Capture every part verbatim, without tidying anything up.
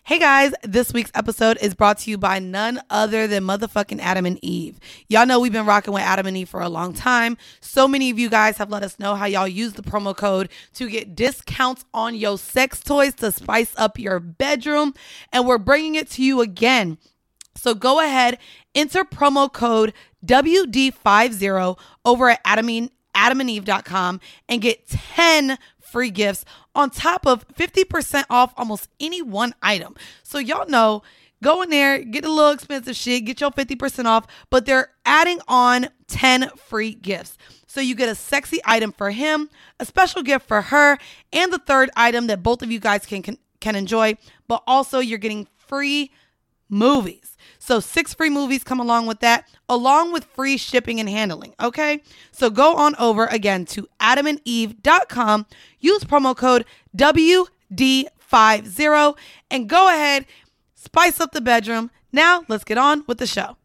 Hey guys, this week's episode is brought to you by none other than motherfucking Adam and Eve. Y'all know we've been rocking with Adam and Eve for a long time. So many of you guys have let us know how y'all use the promo code to get discounts on your sex toys to spice up your bedroom. And we're bringing it to you again. So go ahead, enter promo code W D fifty over at adam and eve dot com and get ten free gifts on top of fifty percent off almost any one item. So y'all know, go in there, get a little expensive shit, get your fifty percent off, but they're adding on ten free gifts. So you get a sexy item for him, a special gift for her, and the third item that both of you guys can can, can enjoy, but also you're getting free movies. So six free movies come along with that, along with free shipping and handling, okay? So go on over again to adam and eve dot com, use promo code W D fifty, and go ahead, spice up the bedroom. Now, let's get on with the show.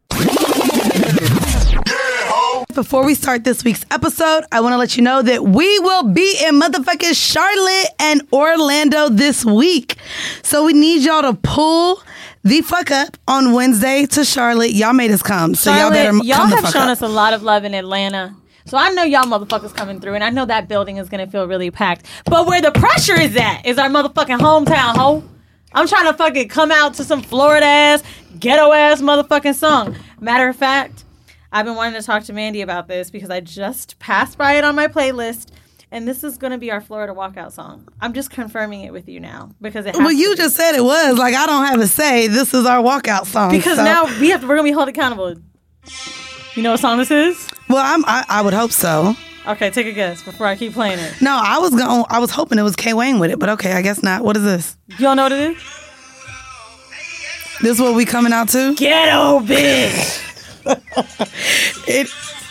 Before we start this week's episode, I want to let you know that we will be in motherfucking Charlotte and Orlando this week. So we need y'all to pull the fuck up on Wednesday to Charlotte. Y'all made us come, so Charlotte, y'all better y'all come the have fuck shown up. us a lot of love in Atlanta. So I know y'all motherfuckers coming through, and I know that building is going to feel really packed. But where the pressure is at is our motherfucking hometown, ho. I'm trying to fucking come out to some Florida-ass, ghetto-ass motherfucking song. Matter of fact, I've been wanting to talk to Mandy about this because I just passed by it on my playlist, and this is going to be our Florida walkout song. I'm just confirming it with you now because it has Well, you to be. just said it was. Like, I don't have a say. This is our walkout song. Because so. now we have to, we're going to be held accountable. You know what song this is? Well, I'm, I, I would hope so. Okay, take a guess before I keep playing it. No, I was going. I was hoping it was K Wayne with it, but okay, I guess not. What is this? You don't know what it is? This what we coming out to? Ghetto bitch. It.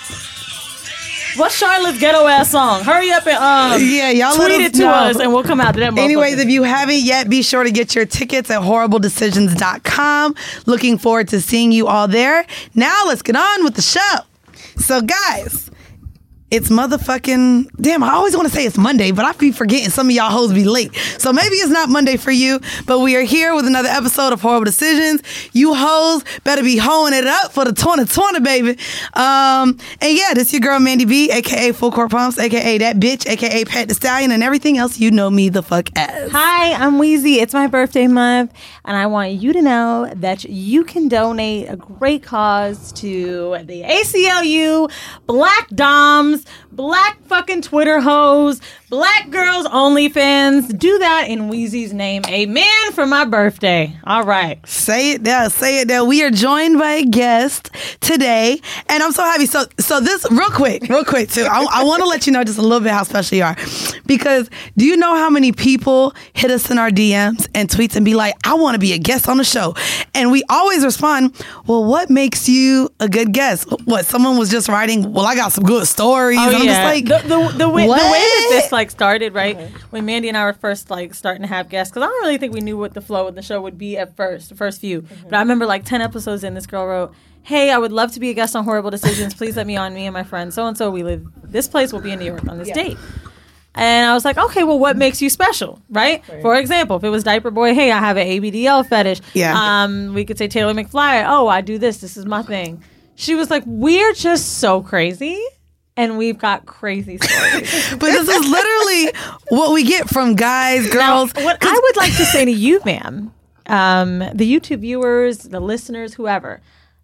What's Charlotte's ghetto ass song? Hurry up and um Yeah, y'all let tweet us it to know. us and we'll come out to that. Anyways, if you haven't yet, be sure to get your tickets at horrible decisions dot com. Looking forward to seeing you all there. Now let's get on with the show. So guys, it's motherfucking, damn, I always want to say it's Monday, but I be forgetting some of y'all hoes be late. So maybe it's not Monday for you, but we are here with another episode of Horrible Decisions. You hoes better be hoeing it up for the twenty twenty, baby. Um, and yeah, this your girl Mandy B, a k a. Full Court Pumps, a k a that bitch, a k a. Pat the Stallion, and everything else you know me the fuck as. Hi, I'm Wheezy. It's my birthday month, and I want you to know that you can donate a great cause to the A C L U, Black Doms, Black fucking Twitter hoes, Black Girls OnlyFans. Do that in Wheezy's name. Amen for my birthday. All right. Say it there. Say it there. We are joined by a guest today, and I'm so happy. So, so this real quick, real quick too. I, I want to let you know just a little bit how special you are, because do you know how many people hit us in our D Ms and tweets and be like, "I want to be a guest on the show," and we always respond, "Well, what makes you a good guest?" What someone was just writing, "Well, I got some good stories." Oh, and I'm yeah. just like, the, the, the, way, the way what? that this like started, right? Okay. When Mandy and I were first like starting to have guests, because I don't really think we knew what the flow of the show would be at first, the first few. Mm-hmm. But I remember like ten episodes in, this girl wrote, "Hey, I would love to be a guest on Horrible Decisions. Please let me on. Me and my friend so and so. We live. This place will be in New York on this yeah. date." And I was like, okay, well, what makes you special, right? right? For example, if it was Diaper Boy, hey, I have an A B D L fetish. Yeah. Um, we could say Taylor McFly. Oh, I do this. This is my thing. She was like, we're just so crazy. And we've got crazy stories. But this is literally what we get from guys, girls. Now, what I would like to say to you, ma'am, um, the YouTube viewers, the listeners, whoever,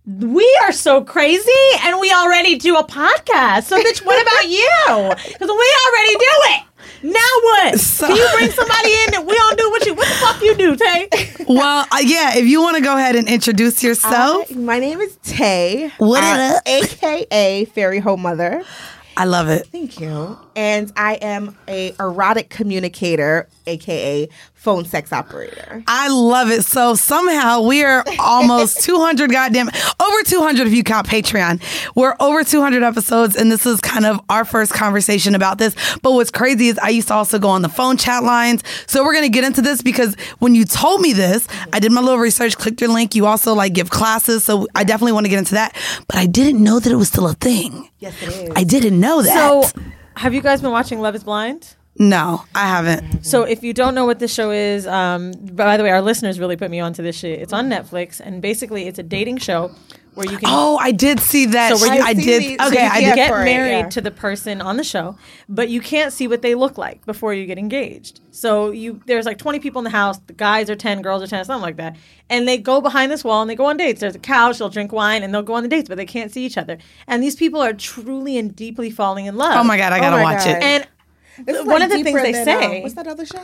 we are so crazy and we already do a podcast. So, bitch, what about you? Because we already do it. Now what? So, can you bring somebody in that we don't do what you, what the fuck you do, Tay? Well, uh, yeah, if you want to go ahead and introduce yourself. Uh, my name is Tay. What uh, it A K A Fairy Ho Mother. I love it. Thank you. And I am a erotic communicator, A K A phone sex operator. I love it. So somehow we are almost two hundred goddamn, over two hundred if you count Patreon. We're over two hundred episodes, and this is kind of our first conversation about this. But what's crazy is I used to also go on the phone chat lines. So we're going to get into this because when you told me this, I did my little research, clicked your link. You also like give classes. So I definitely want to get into that. But I didn't know that it was still a thing. Yes, it is. I didn't know that. So have you guys been watching Love is Blind? No, I haven't. So if you don't know what this show is, um, by the way, our listeners really put me onto this shit. It's on Netflix, and basically it's a dating show where you can. Oh, I did see that. So where I, you- I I've did. seen the- okay, so you I get did. get for it, married yeah. to the person on the show, but you can't see what they look like before you get engaged. So you there's like twenty people in the house. The guys are ten, girls are ten, something like that. And they go behind this wall and they go on dates. There's a couch, they'll drink wine, and they'll go on the dates, but they can't see each other. And these people are truly and deeply falling in love. Oh my god, I gotta Oh my watch God. it. And This is one like of the things deeper they than, say. um, what's that other show?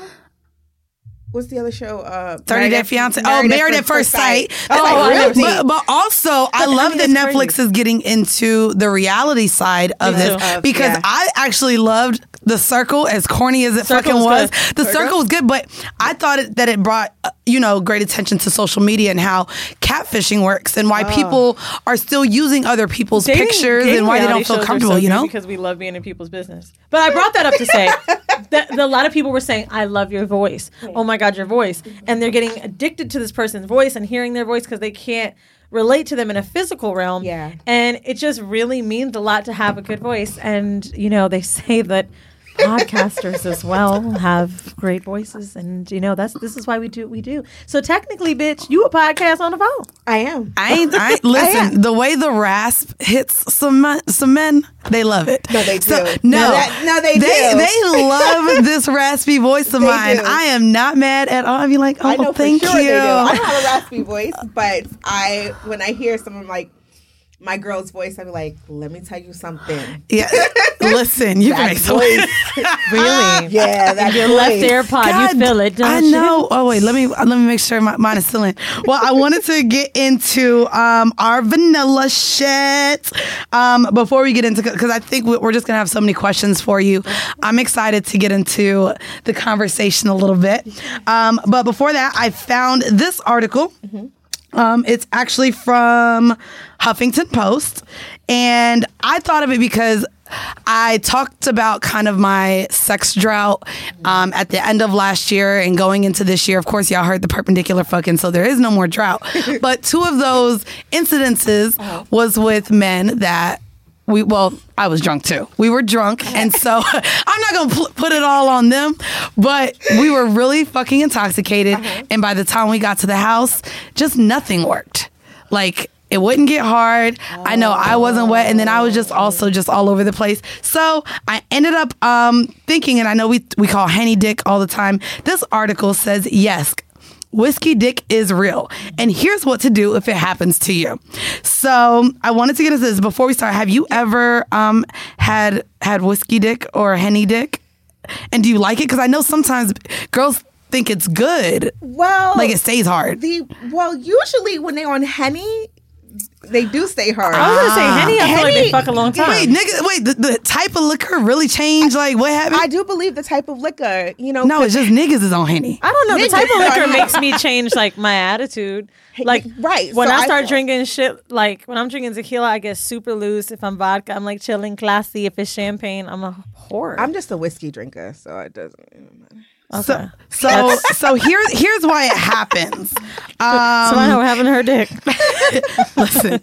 What's the other show? Uh, thirty Day Fiance. Oh, Married at First Sight. Oh, like I real never seen deep. But, but also, I But, I love mean, that it's Netflix crazy. is getting into the reality side of Me this too. Of- because yeah. I actually loved The Circle, as corny as it Circle fucking was was. good. The Circle? Circle was good, but I thought it, that it brought uh, you know great attention to social media and how catfishing works and why people are still using other people's Dating- pictures dating and why they reality don't feel shows are comfortable. so You good know. because we love being in people's business. But I brought that up to say that, that a lot of people were saying, "I love your voice. Oh my god, your voice," and they're getting addicted to this person's voice and hearing their voice because they can't relate to them in a physical realm. Yeah. And it just really means a lot to have a good voice. And you know, they say that podcasters as well have great voices, and you know that's this is why we do what we do. So technically, bitch, you a podcast on the phone. I am. I ain't. I listen. The way the rasp hits some men- some men, they love it. No, they So, do. no, No, that- no, they they do. They love this raspy voice of They mine. do. I am not mad at all. I'd be like, oh, I know thank for sure you. they do. I don't have a raspy voice, but I when I hear someone like my girl's voice, I'd be like, let me tell you something. Yeah, listen, you can That make some. voice. Really? Yeah, that Your voice. left AirPod, God, you feel it, don't I you? know. Oh wait, let me let me make sure my, mine is still in. Well, I wanted to get into um, our vanilla shit um, before we get into because I think we- we're just gonna have so many questions for you. I'm excited to get into the conversation a little bit, um, but before that, I found this article. Um, it's actually from Huffington Post, and I thought of it because I talked about kind of my sex drought um, at the end of last year and going into this year. Of course, y'all heard the perpendicular fucking, so there is no more drought. But two of those incidences was with men that we, well, I was drunk too. We were drunk, and so I'm not gonna pl- put it all on them, but we were really fucking intoxicated. And by the time we got to the house, just nothing worked. Like, it wouldn't get hard. I know I wasn't wet, and then I was just also just all over the place. So I ended up um, thinking, and I know we we call Henny Dick all the time. This article says yes. Whiskey dick is real. And here's what to do if it happens to you. So I wanted to get into this before we start. Have you ever um, had had whiskey dick or Henny dick? And do you like it? Because I know sometimes girls think it's good. Well, Like it stays hard. the well, usually when they're on Henny, they do stay hard. I was gonna say Henny. I feel like they Henny- fuck a long time. Wait, nigga, wait, the, the type of liquor really changed? Like what happened? I do believe the type of liquor, you know. no, it's just niggas is on Henny. I don't know. The Niggas type of liquor are- makes me change like my attitude. Like Right, when so I I start feel- drinking shit, like when I'm drinking tequila, I get super loose. If I'm vodka, I'm like chilling, classy. If it's champagne, I'm a whore. I'm just a whiskey drinker, so it doesn't even matter. So, so, so here, here's why it happens. Um, so I know having her dick. Listen,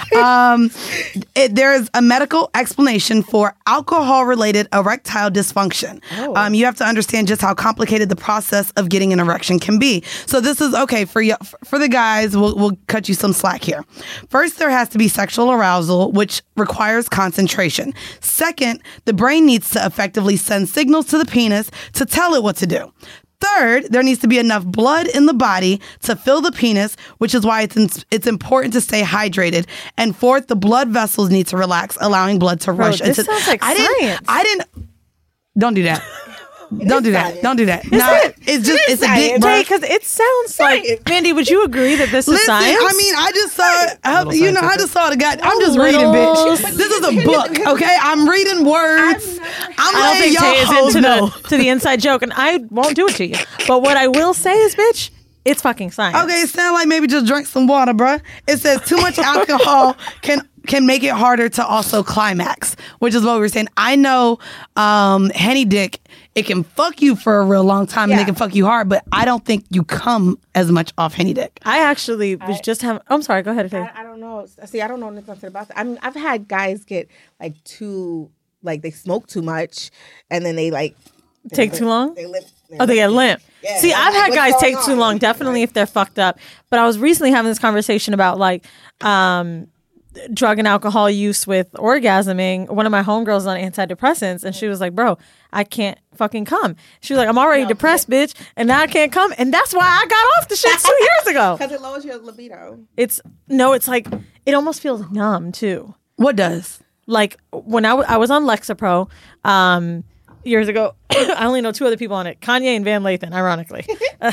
um, it, there is a medical explanation for alcohol-related erectile dysfunction. Oh. Um, you have to understand just how complicated the process of getting an erection can be. So this is okay for you, for the guys. We'll, we'll cut you some slack here. First, there has to be sexual arousal, which requires concentration. Second, the brain needs to effectively send signals to the penis to tell it what to do. Third, there needs to be enough blood in the body to fill the penis, which is why it's in, it's important to stay hydrated. And fourth, the blood vessels need to relax, allowing blood to Bro, rush this into. sounds like I didn't. science. I didn't. Don't do that. Don't do that. science. Don't do that. Nah, it's just it's a dick, bro. because it sounds like Mandy. Would you agree that this is Listen, science? I mean, I just saw, I, Little you know, I scientific. just saw the guy. I'm just Little- reading, bitch. This is a book, okay? I'm reading words. I'm I don't letting think Tay y'all is hoes into know. the to the inside joke, and I won't do it to you. But what I will say is, bitch, it's fucking science. Okay, it sounds like maybe just drink some water, bruh. It says too much alcohol can can make it harder to also climax, which is what we were saying. I know um, Henny Dick, it can fuck you for a real long time and Yeah. it can fuck you hard, but I don't think you come as much off Henny Dick. I actually was just having. I'm sorry. Go ahead, Faye. I, I don't know. See, I don't know nothing about that. I mean, I've had guys get like too, like they smoke too much, and then they like Take too long? They limp. Oh, they get limp. Yeah, See, I've had what's guys going take too on? long, definitely if they're fucked up. But I was recently having this conversation about like um, drug and alcohol use with orgasming. One of my homegirls on antidepressants, and she was like, bro, I can't fucking come. She was like, I'm already depressed, bitch, and now I can't come. And that's why I got off the shit two years ago. Because it lowers your libido. It's, no, it's like, it almost feels numb too. What does? Like when I, w- I was on Lexapro, um, years ago, I only know two other people on it, Kanye and Van Lathan, ironically.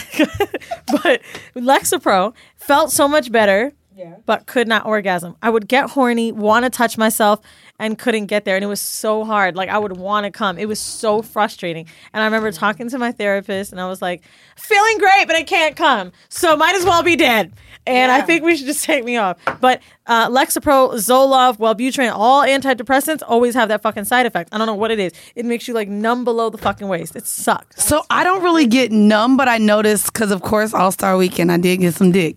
But Lexapro felt so much better, Yeah. but could not orgasm. I would get horny, want to touch myself, and couldn't get there. And it was so hard. Like I would want to come. It was so frustrating. And I remember talking to my therapist, and I was like, feeling great, but I can't come. So might as well be dead. And I Yeah. think we should just take me off. But uh, Lexapro, Zoloft, Wellbutrin, all antidepressants always have that fucking side effect. I don't know what it is. It makes you like numb below the fucking waist. It sucks. So I don't really get numb, but I noticed because, of course, All Star Weekend, I did get some dick.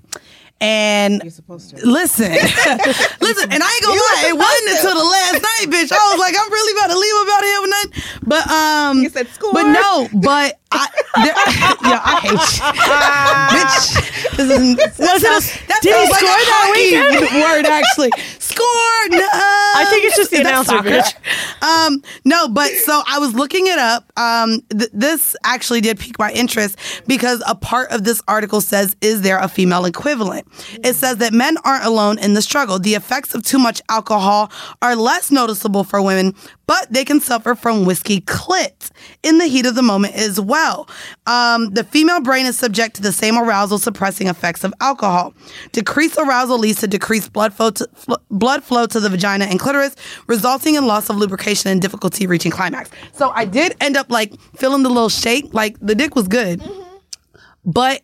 And You're supposed to. listen, listen, and I ain't gonna lie, it wasn't until the last night, bitch. I was like, I'm really about to leave about here with nothing. But um, You said score. but no, but I, there, yeah, I hate you, bitch. This is, that sounds, that did he sounds like score a that hockey word, actually. Score. No, I think it's just the Is that announcer, soccer? bitch. Um, no, but so I was looking it up. Um, th- this actually did pique my interest because a part of this article says, is there a female equivalent? It says that men aren't alone in the struggle. The effects of too much alcohol are less noticeable for women, but they can suffer from whiskey clit in the heat of the moment as well. Um, the female brain is subject to the same arousal suppressing effects of alcohol. Decreased arousal leads to decreased blood flow to, fl- blood flow to the vagina and clitoris, resulting in loss of lubrication and difficulty reaching climax. So I did end up like feeling the little shake, like the dick was good, mm-hmm. but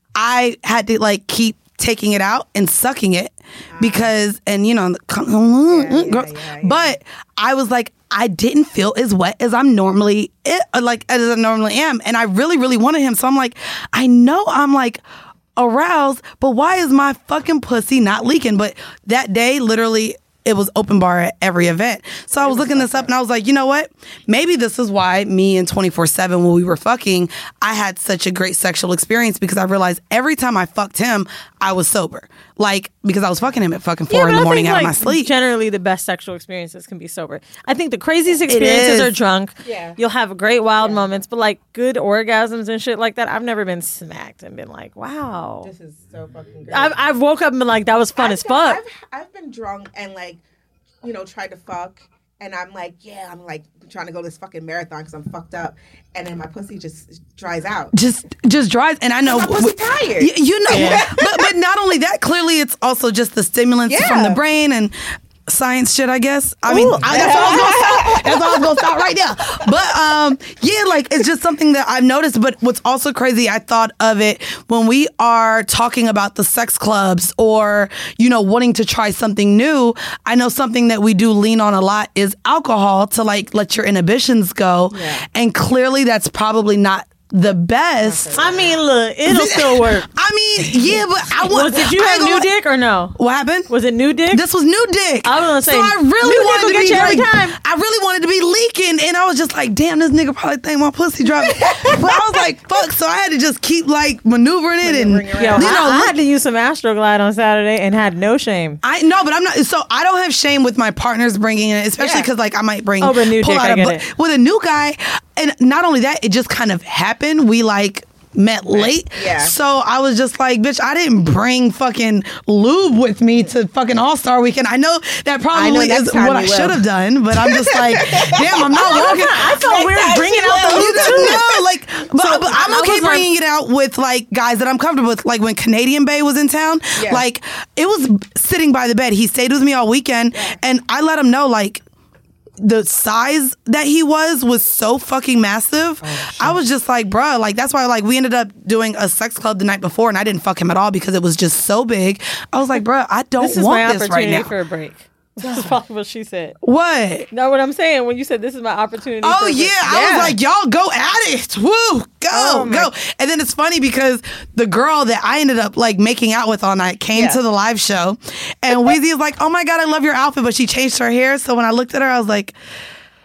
I had to like keep taking it out and sucking it because, and you know, Yeah, yeah, yeah, yeah. but I was like, I didn't feel as wet as I'm normally, like as I normally am. And I really, really wanted him. So I'm like, I know I'm like aroused, but why is my fucking pussy not leaking? But that day, literally, it was open bar at every event. So I was looking this up and I was like, you know what? Maybe this is why me and twenty-four seven, when we were fucking, I had such a great sexual experience because I realized every time I fucked him, I was sober. Like, because I was fucking him at fucking four Yeah, in but the I morning think, out of like, my sleep. Generally, the best sexual experiences can be sober. I think the craziest experiences is. are drunk. Yeah. You'll have great wild moments, but like good orgasms and shit like that, I've never been smacked and been like, wow. This is so fucking great. I've, I've woke up and been like, that was fun I've as done- fuck. I've, I've been drunk and like, you know, tried to fuck, and I'm like, yeah, I'm like trying to go this fucking marathon because I'm fucked up, and then my pussy just dries out. just just dries, and I know My pussy tired. Y- you know, Yeah. but but not only that, clearly it's also just the stimulants Yeah. from the brain and science shit, I guess. I mean, I, that's all I was gonna stop. That's all I was gonna stop right there. But um, yeah, like it's just something that I've noticed. But what's also crazy, I thought of it when we are talking about the sex clubs or you know wanting to try something new. I know something that we do lean on a lot is alcohol to like let your inhibitions go, Yeah. and clearly that's probably not the best. I mean, look, it'll still work. I mean, yeah, but I want. Was, did you I have ain't gonna new lie- dick or no? What happened? Was it new dick? This was new dick. I was gonna say, so I really new dick wanted will to get be you every like, time. I really wanted to be leaking, and I was just like, damn, this nigga probably think my pussy dropped. But I was like, fuck. So I had to just keep like maneuvering it, and Maneuvering around. Yo, you know, I, I look- had to use some Astroglide on Saturday and had no shame. I no, but I'm not. So I don't have shame with my partners bringing it, especially Yeah. because like I might bring Oh, but new pull dick, out I a get bu- it. with a new guy, and not only that, it just kind of happened. We like. Met late, Yeah. so I was just like, bitch, I didn't bring fucking lube with me to fucking All Star Weekend. I know that probably next is time what I you will. should have done, but I'm just like, damn, I'm not walking. I felt weird time bringing she out the will. lube You too. know, like, but, So, but I I'm okay was like- bringing it out with like guys that I'm comfortable with. Like when Canadian Bay was in town, Yeah. like it was sitting by the bed. He stayed with me all weekend, and I let him know like the size that he was was so fucking massive. I was just like, bruh, like that's why like we ended up doing a sex club the night before, and I didn't fuck him at all because it was just so big. I was like, bruh, I don't This is my want this right opportunity now. for a break. This is probably what she said. What? Know what I'm saying? When you said this is my opportunity. Oh for a yeah. break. I was like, y'all go at it. Woo, go, Oh, my- go. And then it's funny because the girl that I ended up like making out with all night came Yeah. to the live show, and Weezy was like, "Oh my god, I love your outfit," but she changed her hair. So when I looked at her, I was like,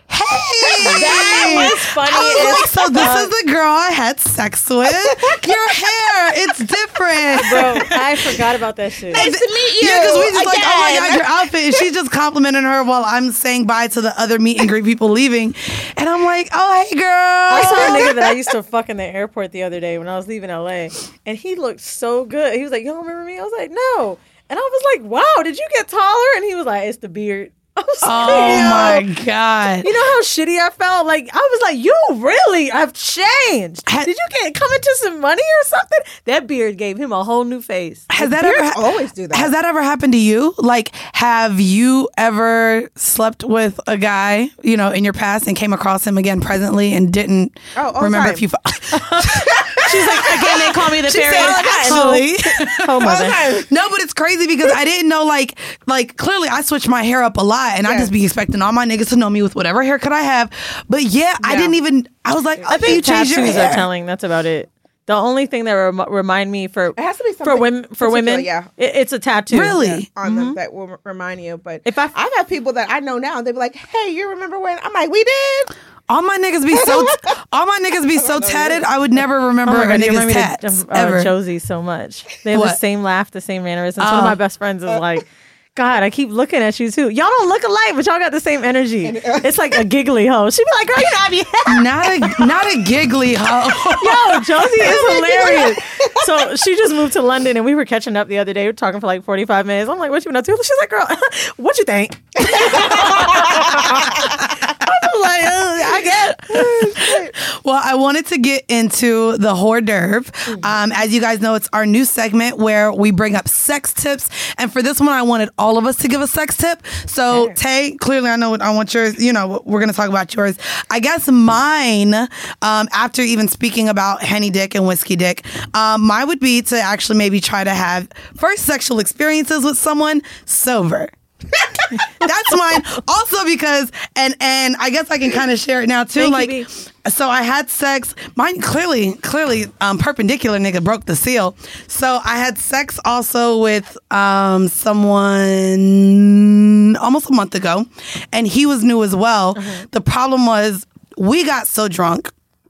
hey, That was funny. I was like, as so this fuck. is the girl I had sex with. Your hair, it's different. Bro, I forgot about that shit. Nice to meet you. Yeah, because we just like, oh my again. God, your outfit. And she's just complimenting her while I'm saying bye to the other meet and greet people leaving. And I'm like, oh, hey, girl. I saw a nigga that I used to fuck in the airport the other day when I was leaving L A, and he looked so good. He was like, "You don't remember me?" I was like, "No," and I was like, "Wow, did you get taller?" And he was like, "It's the beard." I was Oh like, "Yo." my God. You know how shitty I felt? Like, I was like, you really have changed. Ha- Did you get come into some money or something? That beard gave him a whole new face. Has that Beards ever ha- always do that. Has that ever happened to you? Like, have you ever slept with a guy, you know, in your past and came across him again presently and didn't Oh, all the remember time. if you? Fu- She's like, again, they call me the She fairy. said, actually. Oh, mother. No, but it's crazy because I didn't know, like, like clearly I switched my hair up a lot, and I Yeah. just be expecting all my niggas to know me with whatever haircut I have. But yeah, I Yeah. didn't even. I was like, oh, I think you changed your tattoos hair. are telling. That's about it. The only thing that rem- remind me for It has to be for something women for particular, women, yeah. it- it's a tattoo. Really? on them that will remind you. But If I- I've had people that I know now, they be like, "Hey, you remember when?" I'm like, "We did." All my niggas be so. T- all my niggas be so tatted. I would never remember Oh my a God, you nigga's remind me tats of uh, ever. Josie so much. They have the What? same laugh, the same mannerisms. One of Oh. my best friends is like, God, I keep looking at you too. Y'all don't look alike, but y'all got the same energy. It's like a giggly hoe. She be like, girl, you know I be Not a not a giggly hoe. Yo, Josie is hilarious. So she just moved to London and we were catching up the other day. We were talking for like forty-five minutes. I'm like, what you been up to? She's like, girl, what you think? I'm like, oh, I get Well, I wanted to get into the hors d'oeuvre. Um, as you guys know, it's our new segment where we bring up sex tips. And for this one, I wanted all of us to give a sex tip. So, Tay, clearly I know what I want yours. You know, we're going to talk about yours. I guess mine, um, after even speaking about Henny Dick and Whiskey Dick, um, mine would be to actually maybe try to have first sexual experiences with someone sober. That's mine. Also because, and and I guess I can kind of share it now too. Thank like, you, so I had sex. Mine clearly, clearly, um, perpendicular nigga broke the seal. So I had sex also with um someone almost a month ago, and he was new as well. Uh-huh. The problem was we got so drunk.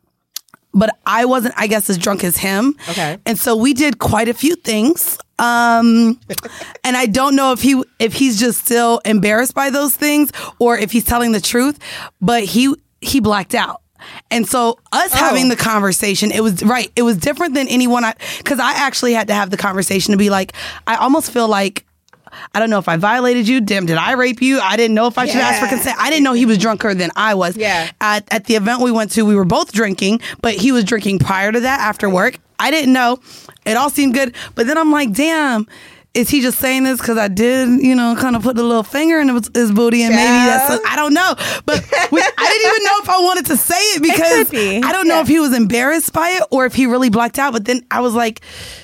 But I wasn't, I guess, as drunk as him. Okay. And so we did quite a few things. Um, and I don't know if he if he's just still embarrassed by those things or if he's telling the truth. But he he blacked out. And so us having the conversation, it was right. It was different than anyone. I because I actually had to have the conversation to be like, I almost feel like. I don't know if I violated you. Damn, did I rape you? I didn't know if I should ask for Yeah. consent. I didn't know he was drunker than I was. Yeah. At, at the event we went to, we were both drinking, but he was drinking prior to that after work. I didn't know. It all seemed good. But then I'm like, damn, is he just saying this because I did, you know, kind of put a little finger in his, his booty and maybe Yeah. that's, I don't know. But we, I didn't even know if I wanted to say it because could be. I don't know Yeah. if he was embarrassed by it or if he really blacked out. But then I was like,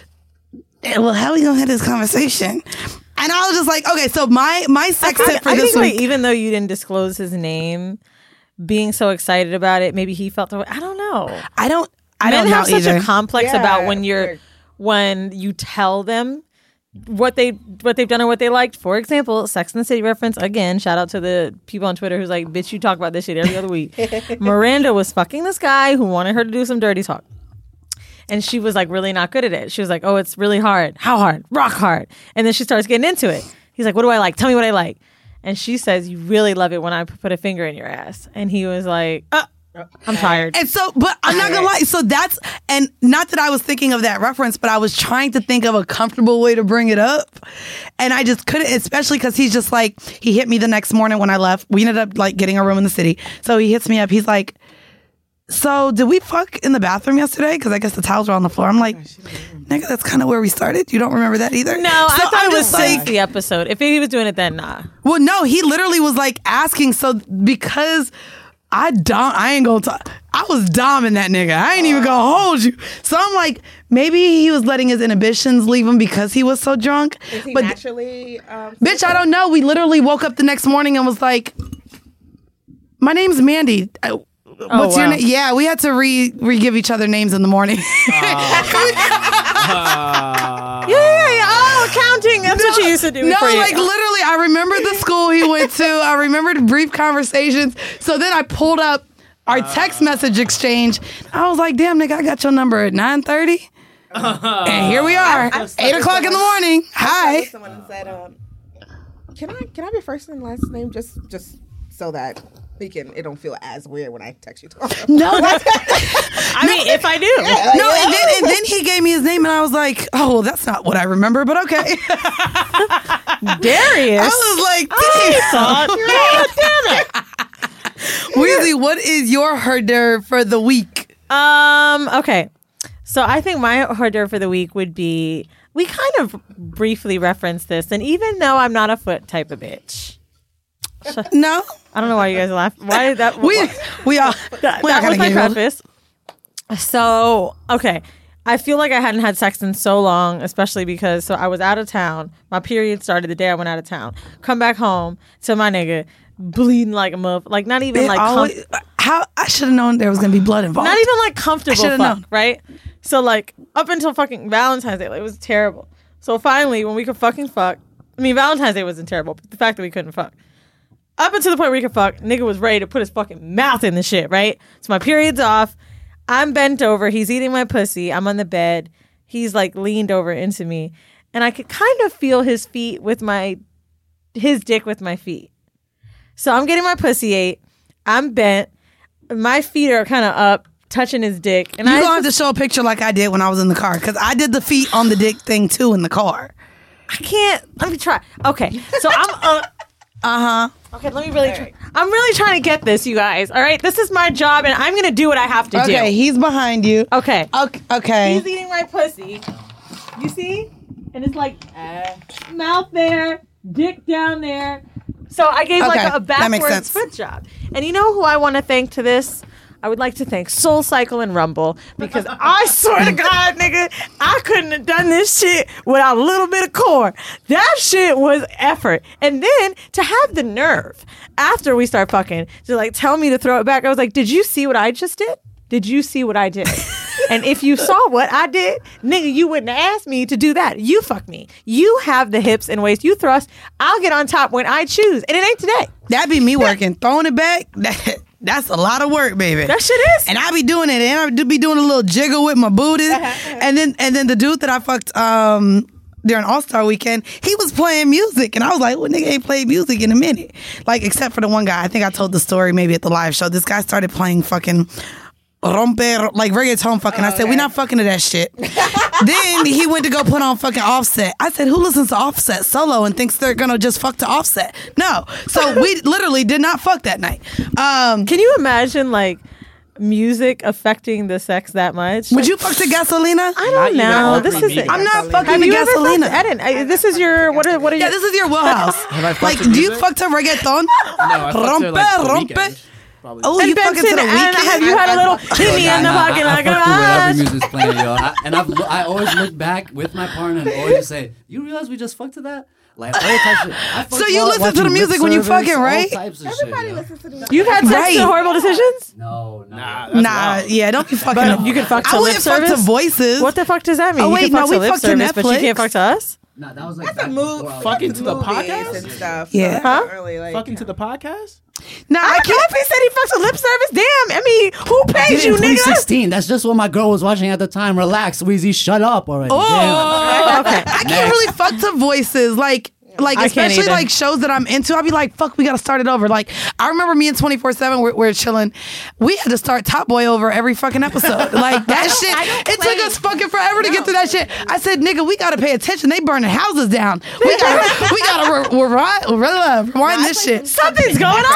eh, well, how are we going to have this conversation? And I was just like, okay, so my my sex I, tip for I this think like, week. even though you didn't disclose his name, being so excited about it, maybe he felt the way. I don't know. I don't. I Men don't know have such either. a complex Yeah, about when you're weird. when you tell them what they what they've done or what they liked. For example, Sex and the City reference again. Shout out to the people on Twitter who's like, "Bitch, you talk about this shit every other week." Miranda was fucking this guy who wanted her to do some dirty talk. And she was like really not good at it. She was like, "Oh, it's really hard. How hard? Rock hard." And then she starts getting into it. He's like, "What do I like? Tell me what I like." And she says, "You really love it when I put a finger in your ass." And he was like, uh, "I'm tired." And so, but I'm not gonna lie. So that's, and not that I was thinking of that reference, but I was trying to think of a comfortable way to bring it up. And I just couldn't, especially because he's just like, he hit me the next morning when I left. We ended up like getting a room in the city. So he hits me up. He's like, so did we fuck in the bathroom yesterday? Because I guess the towels were on the floor. I'm like, nigga, that's kind of where we started. You don't remember that either? No, So I thought I'm it was just since like, the episode. If he was doing it then, nah. well, no, he literally was like asking. So because I dom, I ain't gonna talk. I was doming that nigga. I ain't even gonna hold you. So I'm like, maybe he was letting his inhibitions leave him because he was so drunk. Is he But naturally? Um, bitch, I don't know. We literally woke up the next morning and was like, my name's Mandy. I, What's your wow. name? Yeah, we had to re re give each other names in the morning. Yeah, yeah, yeah. Oh, taunting? That's what you used to do. No, before you- like literally, I remember the school he went to. I remembered brief conversations. So then I pulled up our text message exchange. I was like, damn, nigga, I got your number at nine thirty. And here we are, I've eight o'clock in the morning. Hi. Someone said, um, "Can I can I have your first and last name just just so that we can it don't feel as weird when I text you?" No, that's, I mean, if I do. no, and then, and then he gave me his name, and I was like, oh, well, that's not what I remember, but okay. Darius. I was like, I damn. Weezy, what is your hors d'oeuvre for the week? Um, okay. So I think my hors d'oeuvre for the week would be, we kind of briefly referenced this, and even though I'm not a foot type of bitch. No, I don't know why you guys laugh. Why did that? we we are. that we that are was my gonna give preface. So, okay. I feel like I hadn't had sex in so long, especially because so I was out of town. My period started the day I went out of town. Come back home to my nigga bleeding like a muff. Like not even It like always, com- how I should have known there was gonna be blood involved. not even like comfortable should've fuck, known. right? So like up until fucking Valentine's Day, like, it was terrible. So finally, when we could fucking fuck, I mean Valentine's Day wasn't terrible, but the fact that we couldn't fuck. Up until the point where we could fuck, nigga was ready to put his fucking mouth in the shit, right? So my period's off. I'm bent over. He's eating my pussy. I'm on the bed. He's like leaned over into me. And I could kind of feel his feet with my, his dick with my feet. So I'm getting my pussy ate. I'm bent. My feet are kind of up, touching his dick. And You I gonna have just- to show a picture like I did when I was in the car, because I did the feet on the dick thing too in the car. I can't. Let me try. Okay. So I'm uh, Uh huh. okay, let me really try. I'm really trying to get this, you guys. All right? This is my job and I'm going to do what I have to Okay, do. he's behind you. Okay. Okay. Okay. He's eating my pussy. You see? And it's like uh, mouth there, dick down there. So I gave Okay, like a, a that makes backwards sense. foot job. And you know who I want to thank to this? I would like to thank Soul Cycle and Rumble, because I swear to God, nigga, I couldn't have done this shit without a little bit of core. That shit was effort. And then to have the nerve after we start fucking to like tell me to throw it back, I was like, did you see what I just did? Did you see what I did? And if you saw what I did, nigga, you wouldn't have asked me to do that. You fuck me. You have the hips and waist. You thrust. I'll get on top when I choose. And it ain't today. That'd be me working. Throwing it back, that, that's a lot of work, baby. That shit is. And I be doing it, and I do be doing a little jiggle with my booty. And then and then the dude that I fucked um during All-Star weekend, he was playing music. And I was like, well, nigga ain't played music in a minute. Like, except for the one guy. I think I told the story maybe at the live show. This guy started playing fucking romper, like reggaeton fucking. Oh, I said, okay. we not fucking to that shit. Then he went to go put on fucking Offset. I said, who listens to Offset solo and thinks they're gonna just fuck to Offset? No. So we literally did not fuck that night. Um, Can you imagine like music affecting the sex that much? would you fuck to Gasolina? I don't even know. Aubrey This is. Media. I'm not Gasolina. fucking Have to you ever fucked? Gasolina. I didn't. I, this is your. What are? What are Yeah, you? this is your wheelhouse. Have I fucked Like, to do you music? fuck to reggaeton? No, I fucked her like the Rompe, weekend. rompe. Probably. Oh, you fucking to Benson, the and weekend? have you had a little hit me in the Nah, pocket I, like I a fuck with whatever rush? music's playing, yo. I, and I've, I always look back with my partner and always just say, "You realize we just fucked to that?" Like all types of shit. I fucked So you while listen to watching the music lip when you service, fucking, all right? types of Everybody shit, yo. listens to the You've had sex Right. to horrible decisions. No, no. Nah, that's Nah, wild. yeah, don't be fucking. But you can fuck to I lip wouldn't fuck to service? voices. What the fuck does that mean? Oh, you wait, can no, fuck we to lip fucked to service, but you Netflix. can't fuck to us. Nah, that was like That's a back move. before I was- Fucking to the movies podcast? and stuff. Yeah. So Huh? that's really like Fucking to the podcast? Nah, I I can't. can't. He said he fucks to lip service. Damn. I mean, who I pays did it you, in twenty nigga? sixteen. That's just what my girl was watching at the time. Relax, Weezy. Shut up already. Damn. Oh, Okay. I can't really fuck to voices. Like, like I can't especially either. like shows that I'm into. I'll be like, fuck, we gotta start it over. Like, I remember me and twenty-four seven, we're, we're chilling. We had to start Top Boy over every fucking episode. Like that shit. I don't It claim- took us fucking forever to get through that shit. I said, nigga, we gotta pay attention. They burning houses down. We gotta, we gotta re- re- rewind, re- rewind this shit. Something's going on.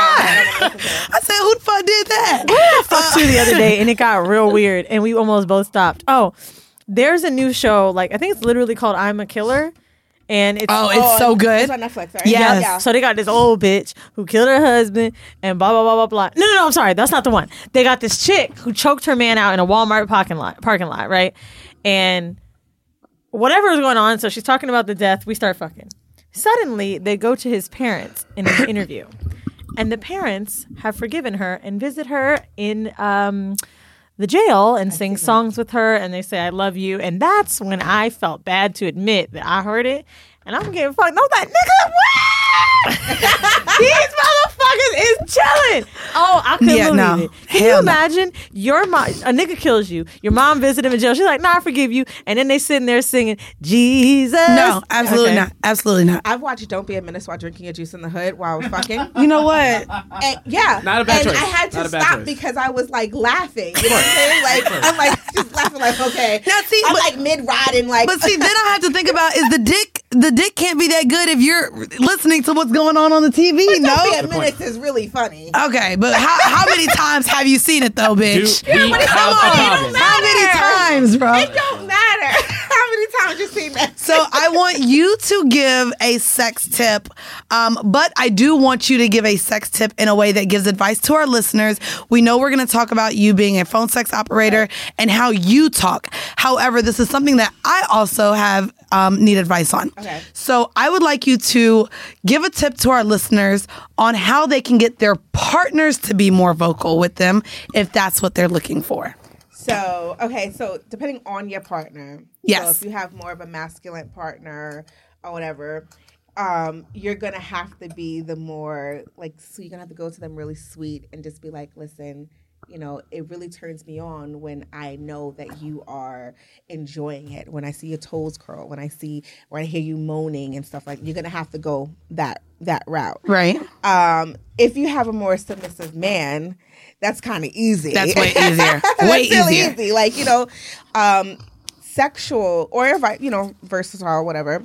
I said, who the fuck did that? I fucked to the other day and it got real weird and we almost both stopped. Oh, there's a new show, like I think it's literally called I'm a Killer. And it's Oh, it's so good. It's on Netflix, right? Yes. Yeah. So they got this old bitch who killed her husband and blah blah blah blah blah. No, no, no. I'm sorry. That's not the one. They got this chick who choked her man out in a Walmart parking lot. Parking lot, right? And whatever is going on. So she's talking about the death. We start fucking. Suddenly, they go to his parents in an interview, and the parents have forgiven her and visit her in um, the jail and sing songs with her, and they say I love you, and that's when I felt bad to admit that I heard it, and I'm getting fucked. No, that nigga. These motherfuckers is chilling. Oh, I couldn't Yeah, believe no. it. Can Hell you no. imagine your mom? A nigga kills you. Your mom visited him in jail. She's like, "Nah, I forgive you." And then they sitting there singing Jesus. No, absolutely Okay. not. Absolutely not. I've watched Don't Be a Menace while drinking your juice in the hood while I was fucking. You know what? And, yeah. Not a bad and choice. I had to Not a bad stop choice. because I was like laughing. You know what I'm saying? Like, I'm like just laughing like, okay. Now, see, I'm but- like mid-riding like. But see, then I have to think about is the dick the dick can't be that good if you're listening to what's going on on the T V. No. Don't Be a Menace is really funny. Okay, but how how many times have you seen it though, Do bitch? we have a problem? How many times, bro? It don't matter how many times you see that. So I want you to give a sex tip, um, but I do want you to give a sex tip in a way that gives advice to our listeners. We know we're going to talk about you being a phone sex operator and how you talk. However, this is something that I also have um, need advice on. Okay. So I would like you to give a tip to our listeners on how they can get their partners to be more vocal with them if that's what they're looking for. So, okay, so depending on your partner. Yes. So if you have more of a masculine partner or whatever, um, you're going to have to be the more, like, so you're going to have to go to them really sweet and just be like, listen, you know, it really turns me on when I know that you are enjoying it. When I see your toes curl, when I see, when I hear you moaning and stuff like, you're going to have to go that, that route. Right. Um, if you have a more submissive man, that's kind of easy. That's way easier. Way That's really easier. easy. Like, you know, um, sexual or if I, you know, versatile or whatever.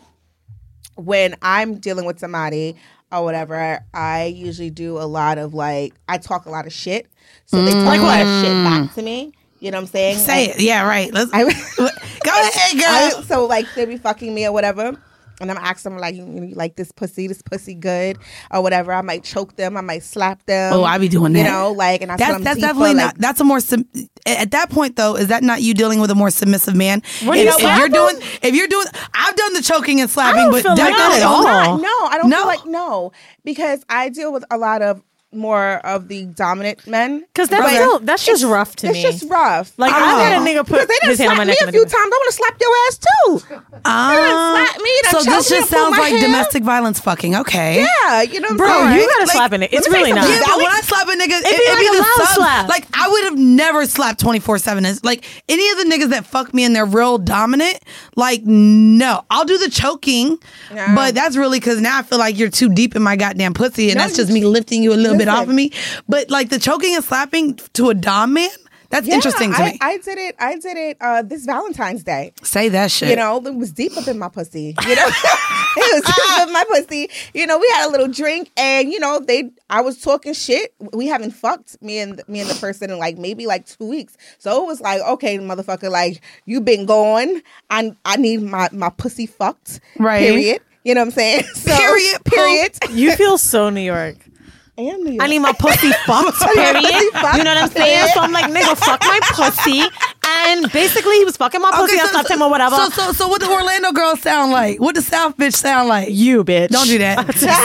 When I'm dealing with somebody or whatever, I usually do a lot of like, I talk a lot of shit. So they talk Like a lot what? of shit back to me. You know what I'm saying? Say Like, it. Yeah, right. Let's I, go ahead, girl. I, so like they be fucking me or whatever. And I'm asking them like, you, you like this pussy, this pussy good or whatever. I might choke them, I might slap them. Oh, I be doing You that. know, like, and I That's them that's deeper, definitely like, not. That's a more. Sub, at that point, though, is that not you dealing with a more submissive man? What do if, you if slap you're him? doing, if you're doing, I've done the choking and slapping, don't but feel like definitely that at all. Not, no, I don't No? feel like no, because I deal with a lot of more of the dominant men. Because that's But still, that's just it's- rough to it's me. just rough. Like, Oh. I had a nigga because put they done his hand on slapped my me neck. a and few I did- times. I want to slap your ass too. Ah, slap me, you done so choke this me, just pull sounds my like hair. domestic violence. Fucking okay. Yeah, you know, what I'm Bro, saying? you gotta Like, slap in it. It's let me really say not. something. Yeah, but That when I slap a nigga, it, be it like be a the loud sub. slap. Like I would have never slapped twenty-four seven. Like any of the niggas that fuck me and they're real dominant, like no, I'll do the choking, Yeah. but that's really because now I feel like you're too deep in my goddamn pussy, and No, that's you- just me lifting you a little bit Listen. off of me. But like the choking and slapping to a dom man, that's Yeah, interesting to I, me. I did it. I did it uh, this Valentine's Day. Say that shit. You know, it was deep up in my pussy. You know, it was deep up in my pussy. You know, we had a little drink, and you know, they. I was talking shit. We haven't fucked me and me and the person in like maybe like two weeks. So it was like, okay, motherfucker, like you been going. I I need my my pussy fucked. Right. Period. You know what I'm saying? So, Period, Period. You feel so New York. I am New I York. need my pussy fucked, my period. pussy fucked, You know what I'm saying? So I'm like, nigga, fuck my pussy. And basically, he was fucking my pussy. I slapped him or whatever. So, so, so, what the Orlando girls sound like? What the South bitch sound like? you, bitch. Don't do that.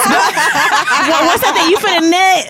Well, what's that thing? You for the net.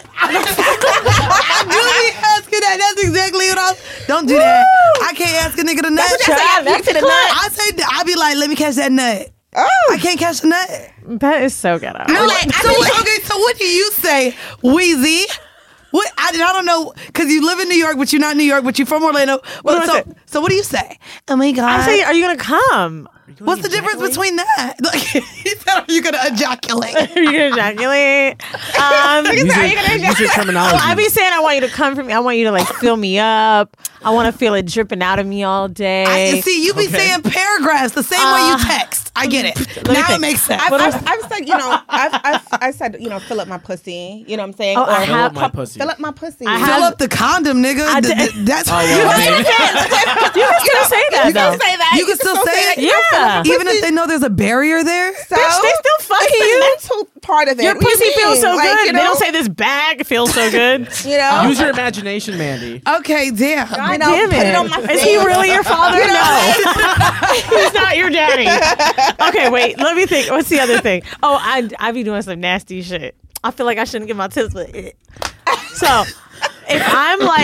I do be asking that. That's exactly what I was. Don't do that. I can't ask a nigga to nut. Child, that's the nut. I say, I be like, let me catch that nut. Oh. I can't catch the nut. That is so ghetto. No, like, I so be what, like- okay, so what do you say, Wheezy? What I, I don't know because you live in New York, but you're not in New York, but you're from Orlando. Well, do I so, say? so what do you say? Oh my god! I say, are you gonna come? What's the difference between that? Like, he said, "Are you gonna ejaculate?" Are you gonna ejaculate? Um, Use your, use your terminology. I be saying I want you to come for me. I want you to like fill me up. I want to feel it dripping out of me all day. I, see, you be Okay. saying paragraphs the same way Uh, you text. I get it. me Now it think. makes sense. I've, I've, I've said, you know, I've, I've I said, you know, fill up my pussy. You know what I'm saying? Oh, I Or have- Fill up my pussy. fill up my pussy. I Fill have- up the condom, nigga. I Th- did- th- that's Oh, well, I mean, you can still say that You though. can say that. You can still say it? Yeah. even if they know there's a barrier there. So, Bitch, they still fucking it's the you. mental part of it. Your What do you pussy feels mean? so Like, good. you They know, don't say this bag feels so good. You know, use your imagination, Mandy. Okay, damn. you know, Damn put it. it on my Is face. he really your father? No. He's not your daddy. Okay, wait. Let me think. What's the other thing? Oh, I I be doing some nasty shit. I feel like I shouldn't get my tips, but eh. So if I'm like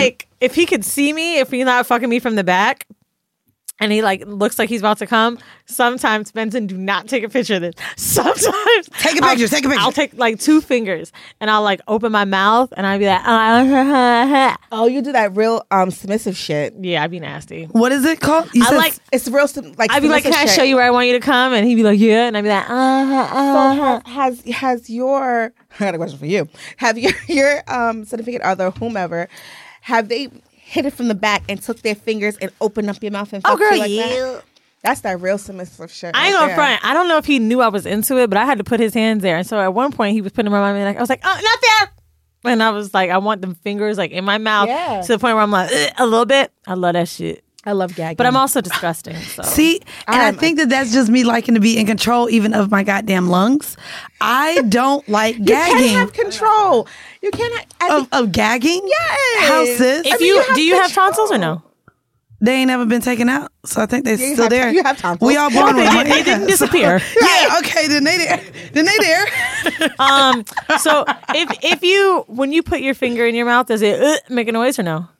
if he could see me, if he's not fucking me from the back, and he like looks like he's about to come, sometimes Benson, do not take a picture of this. Sometimes Take a I'll- picture, take a picture. I'll take like two fingers and I'll like open my mouth and I'll be like, uh, Oh, you do that real um submissive shit. yeah, I'd be nasty. What is it called? You I said- like. It's real sub- like I'd be like, submissive can I shit. show you where I want you to come? And he'd be like, yeah. And I'd be like, uh, uh, So has has has your I got a question for you. Have your your um significant other, whomever, have they hit it from the back and took their fingers and opened up your mouth and oh, fucked girl, you like yeah. that? That's that real submissive shit. I ain't right gonna there. front. I don't know if he knew I was into it, but I had to put his hands there. And so at one point he was putting them around me, like I was like, oh, not there. And I was like, I want them fingers like in my mouth Yeah. to the point where I'm like, "Ugh," a little bit. I love that shit, I love gagging. but I'm also disgusting. So See, and I I'm- think that that's just me liking to be in control even of my goddamn lungs. I don't like you can't gagging. have control. You can't have, I Of, of gagging? Yes. How, sis? if I mean, you, you have do you have control. tonsils or no? They ain't never been taken out, so I think they're you still have- there. you have tonsils. We all born with They, them. they didn't disappear. Yeah, okay, then they there. Then they there. um, so if if you when you put your finger in your mouth, does it uh, make a noise or no?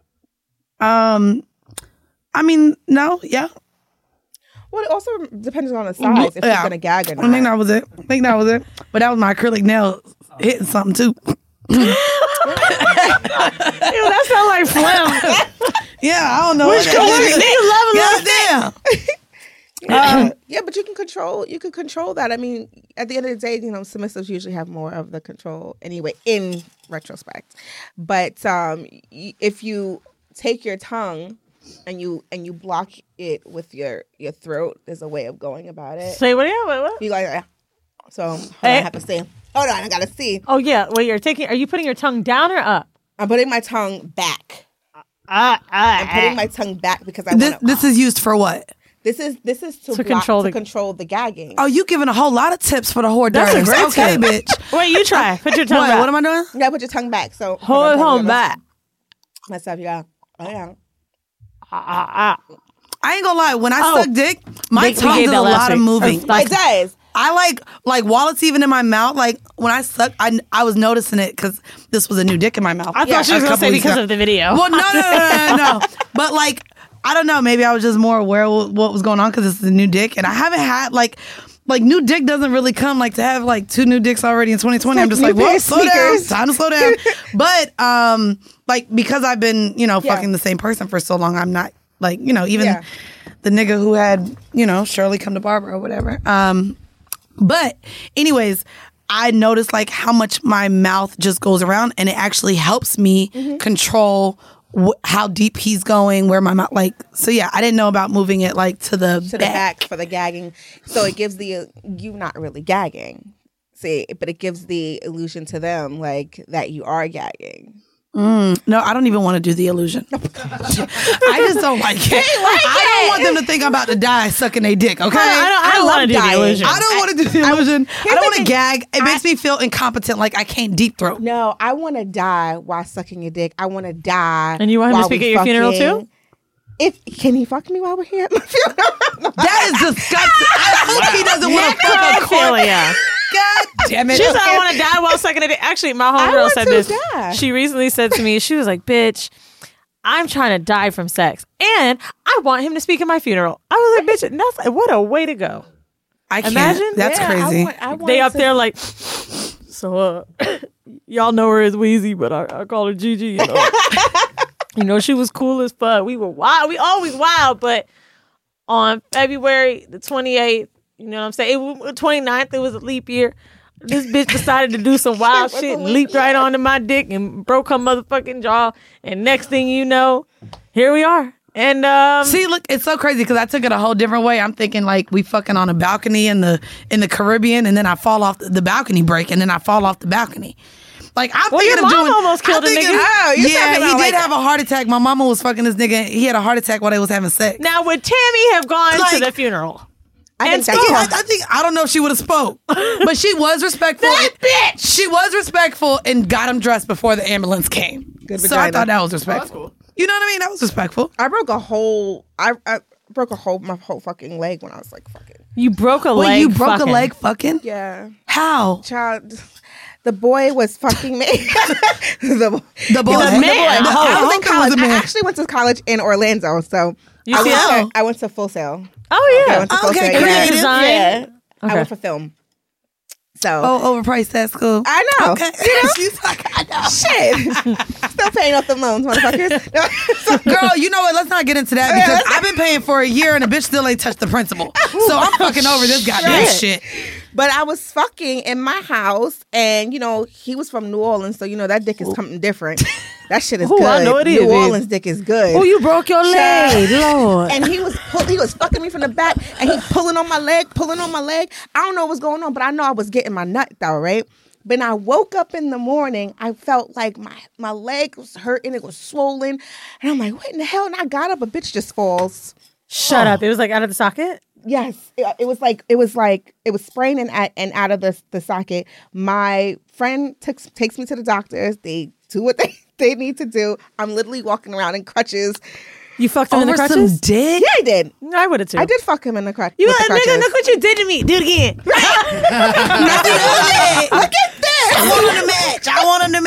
Um, I mean, no, yeah. Well, it also depends on the size if Yeah. you're gonna gag or I think not. that was it. I think that was it. But that was my acrylic nail hitting something too. Ew, that sounds like phlegm. Yeah, I don't know. Which color? God damn. Uh, yeah, but you can control. You can control that. I mean, at the end of the day, you know, submissives usually have more of the control anyway. In retrospect, but um, y- if you take your tongue and you and you block it with your your throat, there's a way of going about it. Say what? Yeah, what? what? You like, uh, so hold on, Eh. I have to see. Hold on, I gotta see. Oh yeah. Wait, you're taking. Are you putting your tongue down or up? I'm putting my tongue back. Ah, ah, I'm putting my tongue back because I This, want to. this is used for what? This is this is to, To block, control to the- control the gagging. Oh, you giving a whole lot of tips for the hors That's a d'oeuvres. great Okay, tip. bitch. Wait, you try. Put your tongue What? back. What am I doing? You gotta put your tongue back. So Hold on back. Myself, yeah. Oh yeah. Ah, ah, ah. I ain't gonna lie. When I Oh. suck dick, my We- we tongue gave does that a last lot of week. moving. That's- It does. I like like while it's even in my mouth. Like when I suck, I I was noticing it because this was a new dick in my mouth. I thought Yeah, she was a gonna couple say weeks because ago. of the video. Well, no, no, no, no, no, no. But like, I don't know. Maybe I was just more aware of what was going on because it's a new dick, and I haven't had like, like new dick doesn't really come like to have like two new dicks already in twenty twenty. I'm It's just like like, new whoa, pair slow down, sneakers. time to slow down. But um, like because I've been you know Yeah. fucking the same person for so long, I'm not like you know even Yeah. the nigga who had you know Shirley come to Barbara or whatever. Um, but anyways. I noticed like how much my mouth just goes around, and it actually helps me Mm-hmm. control wh- how deep he's going, where my mouth. Like, so yeah, I didn't know about moving it like to the To the back for the gagging. So it gives the you not really gagging. See, but it gives the illusion to them like that you are gagging. No, I don't even want to do the illusion. I just don't like it. I don't want them to think I'm about to die sucking a dick. Okay, I don't, I I don't love want to do the dying. illusion. I don't want to do the illusion. I, don't the want to thing. gag. It makes me feel incompetent, like I can't deep throat. No, I want to die while sucking your dick. I want to die. And you want him to while speak we at your funeral, fucking. too? If can he fuck me while we're here at my funeral? That is disgusting. I hope he doesn't want to fuck a corpse. Necrophilia. God damn it. She said, I want to die while sucking a dick. Actually, my I homegirl want said to this. die. She recently said to me, she was like, bitch, I'm trying to die from sex. And I want him to speak at my funeral. I was like, bitch, that's, what a way to go. I can't. Imagine. That's Yeah, I crazy. want- I want They up to- there like, so, uh, y'all know her as Wheezy, but I, I call her Gigi, you know. You know, she was cool as fuck. We were wild. We always wild, but on February the twenty-eighth, you know what I'm saying? It was twenty-ninth, it was a leap year. This bitch decided to do some wild shit and leaped right onto my dick and broke her motherfucking jaw. And next thing you know, here we are. And um See, look, it's so crazy because I took it a whole different way. I'm thinking like we fucking on a balcony in the in the Caribbean, and then I fall off the, the balcony break, and then I fall off the balcony. Like I'm Well, thinking your of mom doing. almost killed I'm a thinking- nigga. Oh, you're yeah, talking he about did like- have a heart attack. My mama was fucking this nigga. He had a heart attack while they was having sex. now would Tammy have gone Like- to the funeral? I And think No, I, that's I think I don't know if she would have spoke, but she was respectful. That bitch! She was respectful and got him dressed before the ambulance came. Good so I vagina. thought that was respectful. You know what I mean? That was respectful. I broke a whole. I, I broke a whole my whole fucking leg when I was like fucking. You broke a Wait, leg. you broke fucking. a leg fucking? Yeah, How? child. The boy was fucking me. the, The boy. He was- The the man. boy. I I was hope in it was college. a I man. actually went to college in Orlando, so You I see went, how? to, I went to Full Sail. Oh Yeah, I yeah. went to Full Okay, Sail. creative. Yeah. Design. Yeah. I Okay. went for film. So Oh, overpriced. That's cool. I know. Okay. You know? She's like, I know. Shit. Still paying off the loans, motherfuckers. No. So- Girl, you know what? Let's not get into that because I've been paying for a year and a bitch still ain't touched the principal. So I'm fucking over this goddamn Shit. shit. But I was fucking in my house, and you know he was from New Orleans, so you know that dick is something different. That shit is Ooh, good. I know it is, New babe. Orleans dick is good. Oh, you broke your leg, Child. Lord. And he was pull, he was fucking me from the back, and he pulling on my leg, pulling on my leg. I don't know what's going on, but I know I was getting my nut though, right? When I woke up in the morning, I felt like my my leg was hurting, it was swollen, and I'm like, what in the hell? And I got up, a bitch just falls. Shut up. It was like out of the socket. Yes, it, it was like it was like it was spraying and at, and out of the the socket. My friend takes takes me to the doctors. They do what they, they need to do. I'm literally walking around in crutches. You fucked him in the Over some crutches. dick? Yeah, I did. I would have too. I did fuck him in the crutch. You with a the nigga? crutches. Look what you did to me. Do it again. Look at this. I want him to match. I want him to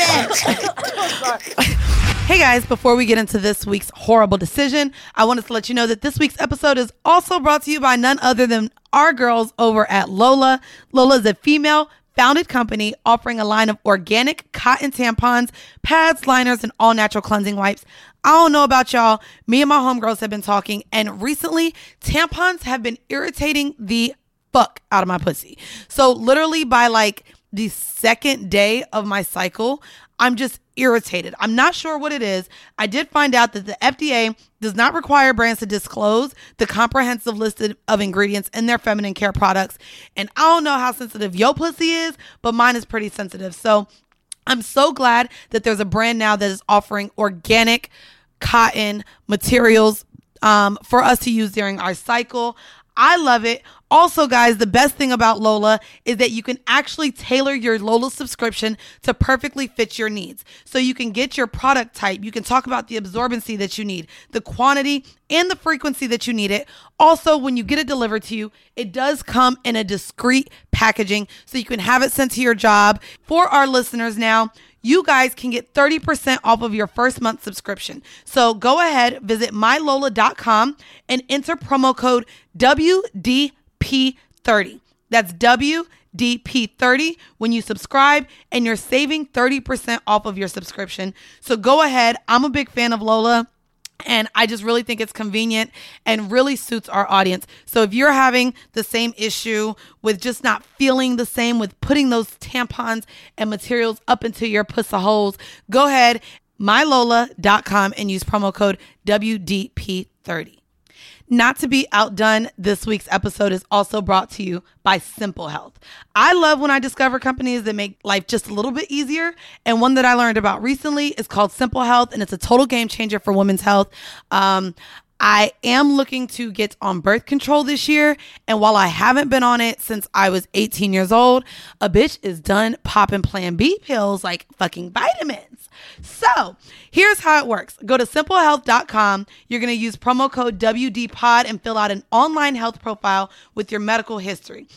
match. Hey guys, before we get into this week's horrible decision, I wanted to let you know that this week's episode is also brought to you by none other than our girls over at Lola. Lola is a female founded company offering a line of organic cotton tampons, pads, liners, and all natural cleansing wipes. I don't know about y'all. Me and my homegirls have been talking, and recently tampons have been irritating the fuck out of my pussy. So literally by like the second day of my cycle, I'm just irritated. I'm not sure what it is. I did find out that the F D A does not require brands to disclose the comprehensive list of ingredients in their feminine care products. And I don't know how sensitive your pussy is, but mine is pretty sensitive. So I'm so glad that there's a brand now that is offering organic cotton materials um, for us to use during our cycle. I love it. Also, guys, the best thing about Lola is that you can actually tailor your Lola subscription to perfectly fit your needs. So you can get your product type. You can talk about the absorbency that you need, the quantity, and the frequency that you need it. Also, when you get it delivered to you, it does come in a discreet packaging so you can have it sent to your job. For our listeners now, you guys can get thirty percent off of your first month subscription. So go ahead, visit my lola dot com and enter promo code W D P thirty. That's W D P thirty when you subscribe, and you're saving thirty percent off of your subscription. So go ahead. I'm a big fan of Lola, and I just really think it's convenient and really suits our audience. So if you're having the same issue with just not feeling the same with putting those tampons and materials up into your pussy holes, go ahead, my lola dot com, and use promo code W D P thirty. Not to be outdone, this week's episode is also brought to you by Simple Health. I love when I discover companies that make life just a little bit easier. And one that I learned about recently is called Simple Health, and it's a total game changer for women's health. Um, I am looking to get on birth control this year. And while I haven't been on it since I was eighteen years old, a bitch is done popping Plan B pills like fucking vitamins. So here's how it works. Go to simple health dot com. You're going to use promo code W D pod and fill out an online health profile with your medical history.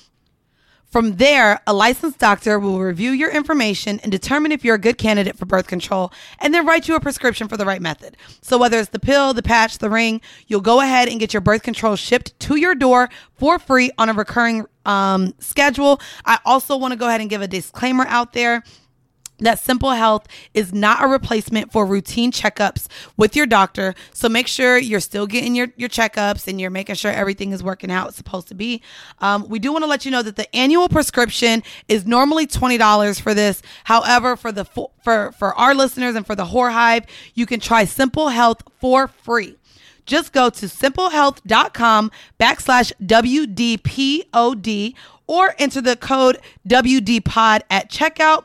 From there, a licensed doctor will review your information and determine if you're a good candidate for birth control, and then write you a prescription for the right method. So whether it's the pill, the patch, the ring, you'll go ahead and get your birth control shipped to your door for free on a recurring um, schedule. I also want to go ahead and give a disclaimer out there that Simple Health is not a replacement for routine checkups with your doctor. So make sure you're still getting your, your checkups and you're making sure everything is working out it's supposed to be. Um, we do want to let you know that the annual prescription is normally twenty dollars for this. However, for the for, for our listeners and for the Whore Hive, you can try Simple Health for free. Just go to simple health dot com backslash W D P O D or enter the code W D pod at checkout.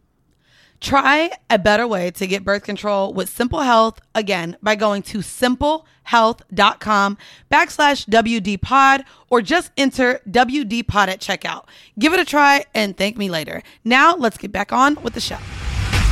Try a better way to get birth control with Simple Health, again, by going to simple health dot com backslash W D pod or just enter W D pod at checkout. Give it a try and thank me later. Now, let's get back on with the show.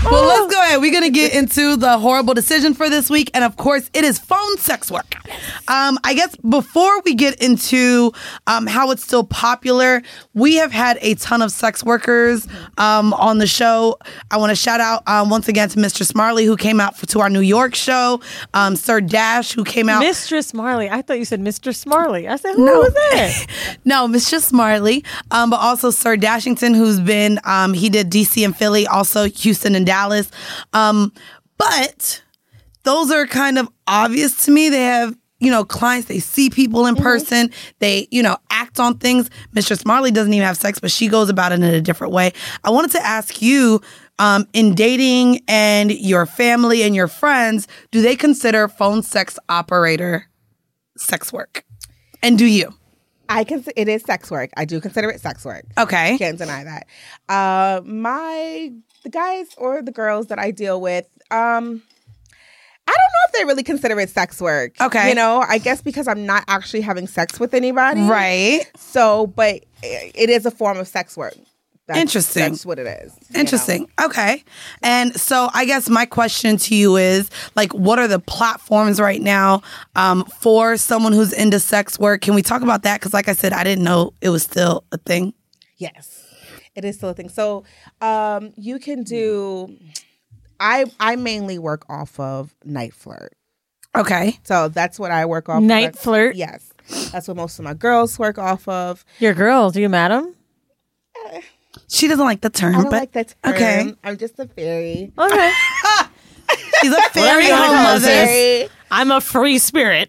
Well, let's go ahead. We're going to get into the horrible decision for this week. And of course, it is phone sex work. Um, I guess before we get into um, how it's still popular, we have had a ton of sex workers um, on the show. I want to shout out um, once again to Mister Smarley, who came out for, to our New York show. Um, Sir Dash, who came out. Mistress Marley. I thought you said Mister Smarley. I said, who No. was that? No, Mister Smarley, um, but also Sir Dashington, who's been, um, he did D C and Philly, also Houston and Dallas. Um, but those are kind of obvious to me. They have, you know, clients, they see people in person, they, you know, act on things. Mister Smarley doesn't even have sex, but she goes about it in a different way. I wanted to ask you, um, in dating and your family and your friends, do they consider phone sex operator sex work? And do you? I can. It is sex work. I do consider it sex work. Okay. Can't deny that. Uh, my the guys or the girls that I deal with, um, I don't know if they really consider it sex work. Okay. You know, I guess because I'm not actually having sex with anybody. Right. So, but it is a form of sex work. That's, Interesting. That's what it is. you know? Interesting. Okay. And so I guess my question to you is, like, what are the platforms right now um, for someone who's into sex work? Can we talk about that? Because like I said, I didn't know it was still a thing. Yes, it is still a thing. So um, you can do. I I mainly work off of Night Flirt. Okay. So that's what I work off. of. Night That's- Flirt? Yes, that's what most of my girls work off of. Your girls, you met them? She doesn't like the term, I don't but like that term. okay. I'm just a fairy. Okay. She's a fairy you wanna home call mother. this. Fairy. I'm a free spirit.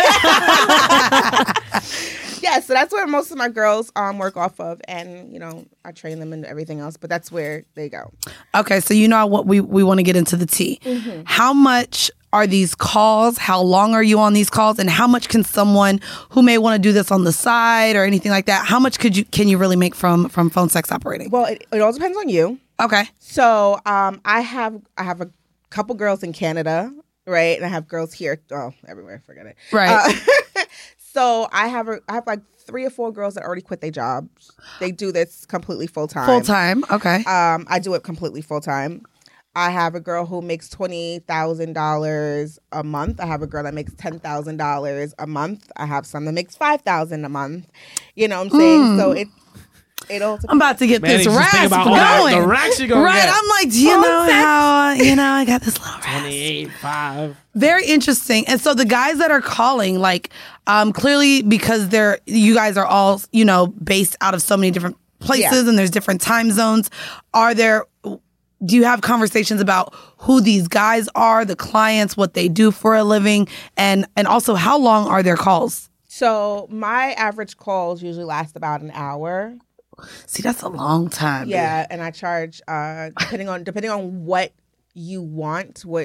Yeah, so that's where most of my girls um work off of, and you know I train them and everything else. But that's where they go. Okay, so you know what we, we want to get into the tea. Mm-hmm. How much are these calls? How long are you on these calls? And how much can someone who may want to do this on the side or anything like that, how much could you can you really make from from phone sex operating? Well, it, it all depends on you. Okay. So um, I have I have a couple girls in Canada, right, and I have girls here. Oh, everywhere. Forget it. Right. Uh, so I have a, I have like three or four girls that already quit their jobs. They do this completely full time. Full time. Okay. Um, I do it completely full time. I have a girl who makes twenty thousand dollars a month. I have a girl that makes ten thousand dollars a month. I have some that makes five thousand dollars a month. You know what I'm saying? Mm. So it it all I'm about to get Man, this you just think rasp about all that- going. the racks you gonna right. get. I'm like, do you Phone know sex. how, uh, you know, I got this little rasp. twenty-eight, five. Very interesting. And so the guys that are calling, like, um, clearly because they're, you guys are all, you know, based out of so many different places Yeah. and there's different time zones. Are there, do you have conversations about who these guys are, the clients, what they do for a living, and and also how long are their calls? So my average calls usually last about an hour. See, that's a long time. Yeah, and I charge uh, depending on depending on what you want, what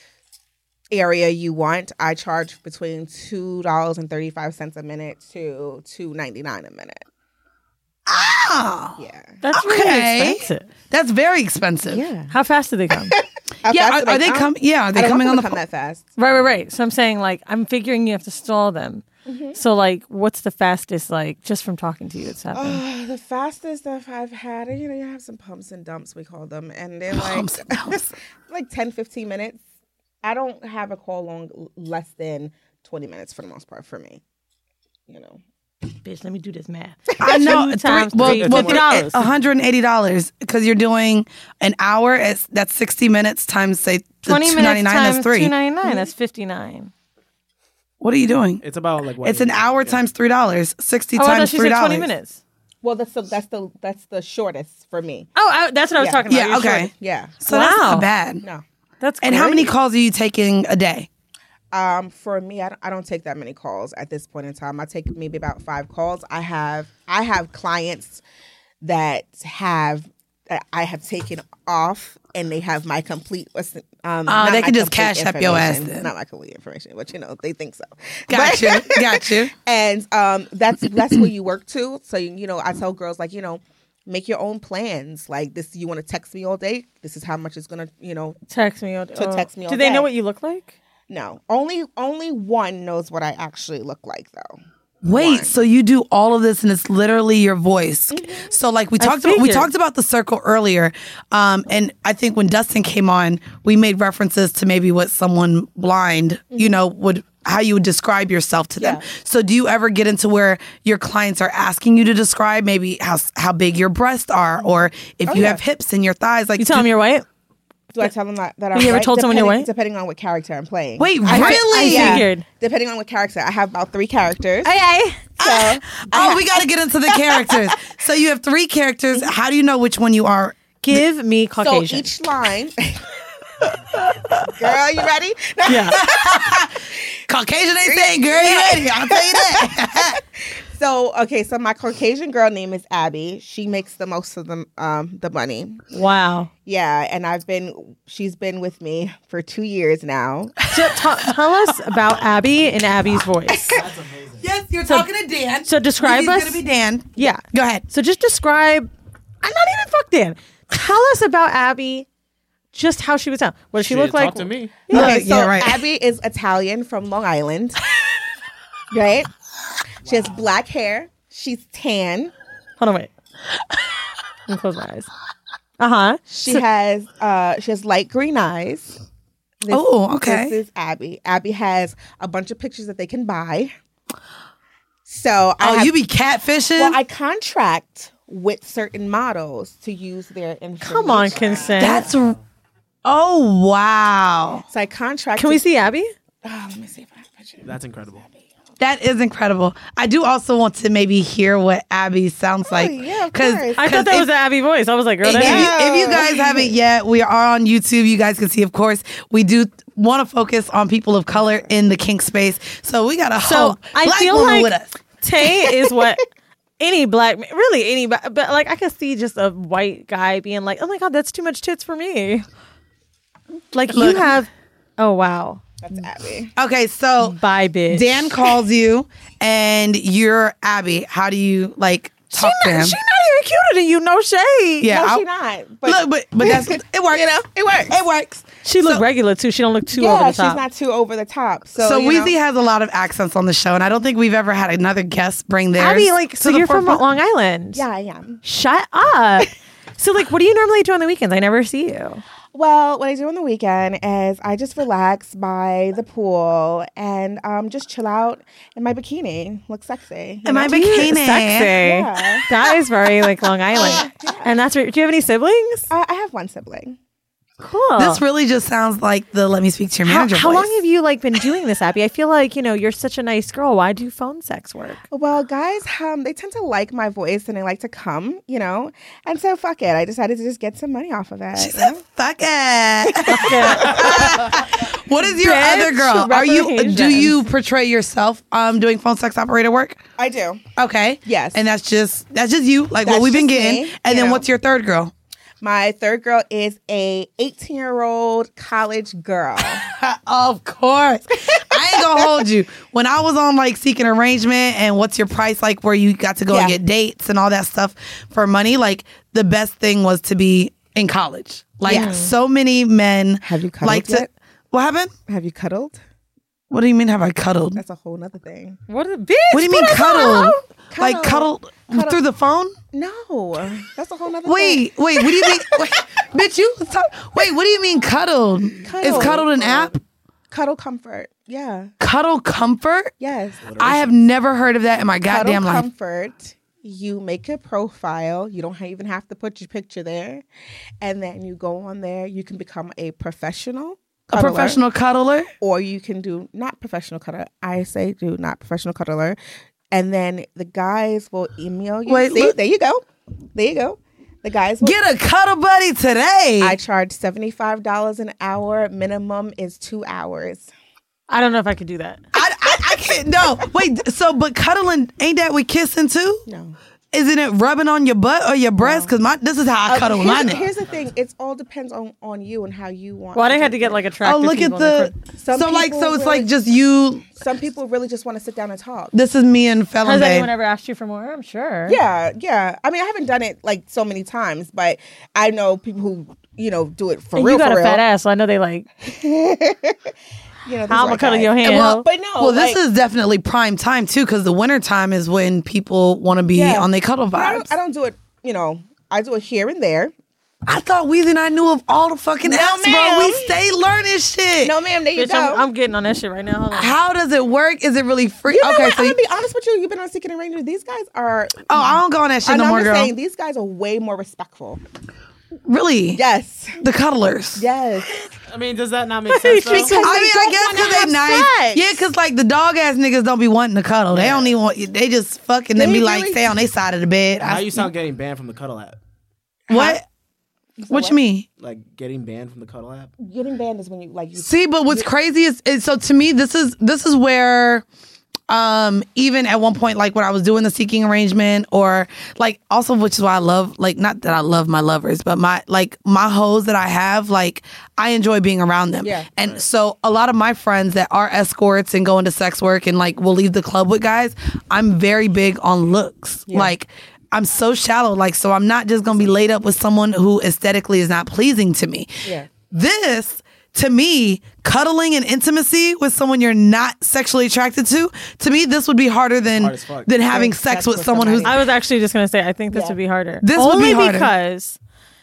area you want. I charge between two dollars and thirty five cents a minute to two ninety nine a minute. Oh, Yeah, That's Okay. really expensive. that's very expensive. yeah. How fast do they come? How Yeah, fast are, do are they come? coming? Yeah, are they I don't coming know on if the they come phone? that fast. Right, right, right. So I'm saying, like, I'm figuring you have to stall them. So, like, what's the fastest, like, just from talking to you, it's happened? Oh, the fastest stuff I've had, you know, you have some pumps and dumps, we call them, and they're like Pumps and dumps. like ten, fifteen minutes. I don't have a call long less than twenty minutes for the most part for me. You know. Bitch, let me do this math. I know. Two three- times well, three, well, fifty dollars. one hundred eighty dollars because you're doing an hour. It's, that's sixty minutes times, say, the twenty two minutes ninety-nine. times That's three. two ninety-nine. That's fifty-nine. What are you doing? It's about like what? It's an hour times three dollars. Sixty Oh, I thought times she three said dollars. twenty minutes. Well, that's the that's the that's the shortest for me. Oh, I, that's what I was Yeah. talking about. Yeah. You're Okay. short. Yeah. So that's Wow. not bad. No. That's And how many great. calls are you taking a day? Um, for me, I don't, I don't take that many calls at this point in time. I take maybe about five calls. I have I have clients that have that I have taken off, and they have my complete. Um, not they my can just complete cash up your ass information. then. Not my complete information, but you know they think so. Got But- you. Got you. And um, that's that's where you work to. So you, you know, I tell girls like you know, make your own plans. Like this, you want to text me all day. This is how much it's gonna, you know. Text me. All, To oh. text me all Do they day. know what you look like? No, only only one knows what I actually look like though. Wait, one. so you do all of this and it's literally your voice. Mm-hmm. So like we I talked about, we figured. talked about the circle earlier. Um, and I think when Dustin came on, we made references to maybe what someone blind, you know, would how you would describe yourself to them. Mm-hmm. Yeah. So do you ever get into where your clients are asking you to describe maybe how how big your breasts are or if you yeah. have hips in your thighs? Like You tell do- them you're white? Do I tell them that, that I'm you ever white? told someone you're Depending- white? Depending on what character I'm playing. Wait, I have- really? I yeah, figured. Depending on what character. I have about three characters. Okay. So, Oh, we got to get into the characters. So you have three characters. How do you know which one you are? Give me so Caucasian. each line. Girl, you ready? yeah. Caucasian ain't saying, girl, you ready? I'll tell you that. So okay, so my Caucasian girl name is Abby. She makes the most of the um the money. Wow. Yeah, and I've been she's been with me for two years now. So, t- tell us about Abby in Abby's voice. Yes, you're talking to Dan. So describe He's us. going to be Dan. Yeah. Go ahead. So just describe. I'm not even fuck Dan. Tell us about Abby. Just how she would sound. What does she Shit, look like? Talk to me. Yeah, Okay, so yeah, right. Abby is Italian from Long Island. Right? She has black hair. She's tan. Hold on, wait. Let me close my eyes. Uh huh. She has uh she has light green eyes. This, Oh, okay. This is Abby. Abby has a bunch of pictures that they can buy. So I Oh, have, you be catfishing? well, I contract with certain models to use their information. Come on, consent. That's. r- Oh, wow. So I contract. Can we see Abby? Oh, let me see if I have a picture. That's incredible. That is incredible. I do also want to maybe hear what Abby sounds like. yeah, of 'Cause- course. I thought that if- was an Abby voice. I was like, girl, If that you, if you guys haven't yet, we are on YouTube. You guys can see, of course, we do want to focus on people of color in the kink space. So we got a So whole I black feel woman like with us. Tay is what any black, man- really any, but but, like I could see just a white guy being like, oh my god, that's too much tits for me. Like Look. you have, oh wow, That's Abby. Okay, so bye bitch. Dan calls you and you're Abby. How do you like talk to him? She's not even cuter than you. No shade. Yeah, No, I- she not. But Look, but but that's it works. you know, it works. It works. She look So- regular too. She don't look too yeah, over the she's top. not too over the top. So, So you Weezy know. has a lot of accents on the show, and I don't think we've ever had another guest bring theirs. Abby, like, to so the you're from forefront. Long Island. Yeah, I am. Shut up. So, like, what do you normally do on the weekends? I never see you. Well, what I do on the weekend is I just relax by the pool and um, just chill out in my bikini, look sexy. you In my know? bikini. Sexy. Yeah. That is very like Long Island. And that's where. Do you have any siblings? I, I have one sibling. Cool. This really just sounds like the let me speak to your how, manager. how voice. long have you like been doing this, Abby? I feel like you know you're such a nice girl. Why do phone sex work? Well, guys, um, they tend to like my voice and they like to come, you know, and so fuck it. I decided to just get some money off of it. She you said, know? "Fuck it." What is your Bitch, other girl? Are you? Do reparations. you portray yourself um doing phone sex operator work? I do. Okay. Yes. And that's just that's just you, like what That's we've been just getting. me, And you then know. what's your third girl? My third girl is a eighteen year old college girl. Of course. I ain't gonna hold you. When I was on like Seeking Arrangement and What's Your Price, like where you got to go and Yeah. get dates and all that stuff for money, like the best thing was to be in college. Like Yeah. so many men Have you cuddled like to. yet? What happened? Have you cuddled? What do you mean? Have I cuddled? That's a whole nother thing. What a bitch. What do you mean put us on cuddled? hold. Like cuddled, Cuddle. through the phone? No, that's a whole nother thing. Wait, wait. What do you mean? Wait, bitch, you was talk- wait. What do you mean cuddled? Cuddle. Is cuddled an app? Cuddle comfort. Yeah. Cuddle comfort? Yes. I have never heard of that in my Cuddle goddamn life. comfort. You make a profile. You don't even have to put your picture there, and then you go on there. You can become a professional. A cuddler, professional cuddler? or you can do not professional cuddler. I say do not professional cuddler, and then the guys will email you. Wait, See, look- there you go. There you go. The guys will. Get a cuddle buddy today. I charge seventy five dollars an hour. Minimum is two hours. I don't know if I could do that. I, I, I can't. No, wait. So, but cuddling ain't that with kissing too? No. Isn't it rubbing on your butt or your breast? Because my this is how I Uh, cuddle with my here's, nigga. here's the thing. It all depends on, on you and how you want. Well, they to had do to get it. like attractive Oh, look at people in their the. cr- Some So like, so people it's really- like just you. Some people really just want to sit down and talk. This is me and Felon Has Babe. anyone ever asked you for more? I'm sure. Yeah, yeah. I mean, I haven't done it like so many times, but I know people who you know do it for And real. you got for a real. fat ass, so I know they like. you know, these How I'ma white cuddle guys. your hand, Well, ho? But no, well, this like- is definitely prime time too, because the winter time is when people want to be Yeah. on their cuddle But I vibes. don't, I don't do it. You know, I do it here and there. I thought Weezy and I knew of all the fucking No, apps, bro. ma'am. We stay learning shit. No, ma'am. There you Bitch, go. I'm, I'm getting on that shit right now. Hold on. How does it work? Is it really free? You know okay, what? so I'm you, gonna be honest with you. You've been on Seeking and Ranger. These guys are. oh, I don't go on that shit I'm no not more, girl. saying these guys are way more respectful. Really? Yes. The cuddlers. Yes. I mean, does that not make sense? though? Because I they mean, I don't guess wanna because have they nice. sex. Yeah, because like the dog ass niggas don't be wanting to cuddle. They don't even want. They just fucking then They be like really- stay on their side of the bed. How I- you sound getting banned from the Cuddle app? what? What you mean? Like getting banned from the Cuddle app? Getting banned is when you like. You, See, but what's crazy is, is so to me this is this is where um even at one point like when I was doing the seeking arrangement or like also which is why I love like not that I love my lovers but my like my hoes that I have like I enjoy being around them. Yeah. And so a lot of my friends that are escorts and go into sex work and like will leave the club with guys, I'm very big on looks. Like I'm so shallow, like, so I'm not just gonna be laid up with someone who aesthetically is not pleasing to me. Yeah. This, to me, cuddling and intimacy with someone you're not sexually attracted to, to me, this would be harder than hard as fuck. than having Having sex sex with with someone who's. somebody. I was actually just gonna say I think this Yeah. would be harder. This would Only be harder. because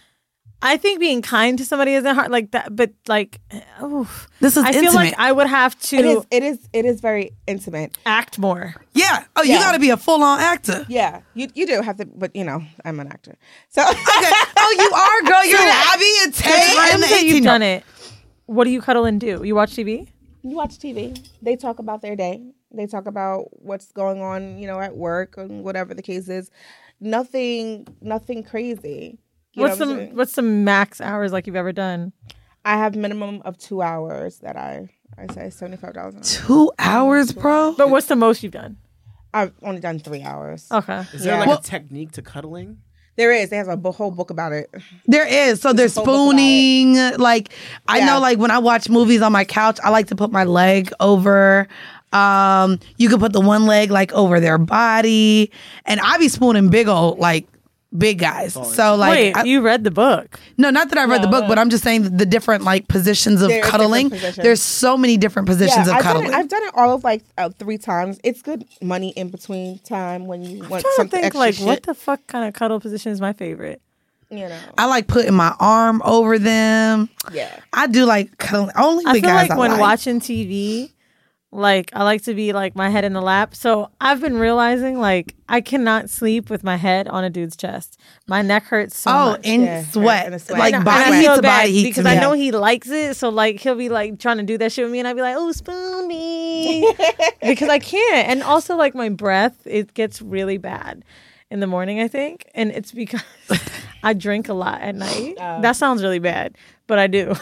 I think being kind to somebody isn't hard like that, but like, oof. This is I feel like intimate. I would have to it is. It is. It is very intimate. act more. Yeah. Oh, you Yeah. got to be a full on actor. Yeah. You you do have to, but you know, I'm an actor, so. Okay. Oh, you are, girl. You're Abby and Tay Right, and the so you've eighteen. done it. What do you cuddle and do? You watch T V? You watch T V. They talk about their day. They talk about what's going on, you know, at work and whatever the case is. Nothing. Nothing crazy. You What's know what I'm some saying? what's some max hours like you've ever done? I have minimum of two hours that I I say seventy five dollars. Two hours, bro. But what's the most you've done? I've only done three hours. Okay. Is there Yeah. like Well- a technique to cuddling? There is. They have a bu- whole book about it. There is. So there's a whole book about spooning. Like, I Yeah. know, like, when I watch movies on my couch, I like to put my leg over. Um, you can put the one leg, like, over their body. And I be spooning big old, like, big guys. So, like, Wait, I- you read the book. no, not that I read the book, but I'm just saying the different, like, positions of There are different cuddling. positions. There's so many different positions of I've done, cuddling. it, I've done it all of like uh, three times. It's good money in between time when you want I'm trying to something think extra like shit. what the fuck kind of cuddle position is my favorite? You know. I like putting my arm over them. Yeah. I do like cuddling. Only I the feel guys like I when like. watching T V, like I like to be like my head in the lap. So I've been realizing like I cannot sleep with my head on a dude's chest. My neck hurts so Oh, much. in Yeah, sweat. in a sweat. Like And body And I heat feel to bad body heat because to I me. know he likes it. So like he'll be like trying to do that shit with me, and I'd be like, "Oh, spoon me," because I can't. And also like my breath, it gets really bad in the morning, I think, and it's because I drink a lot at night. That sounds really bad, but I do.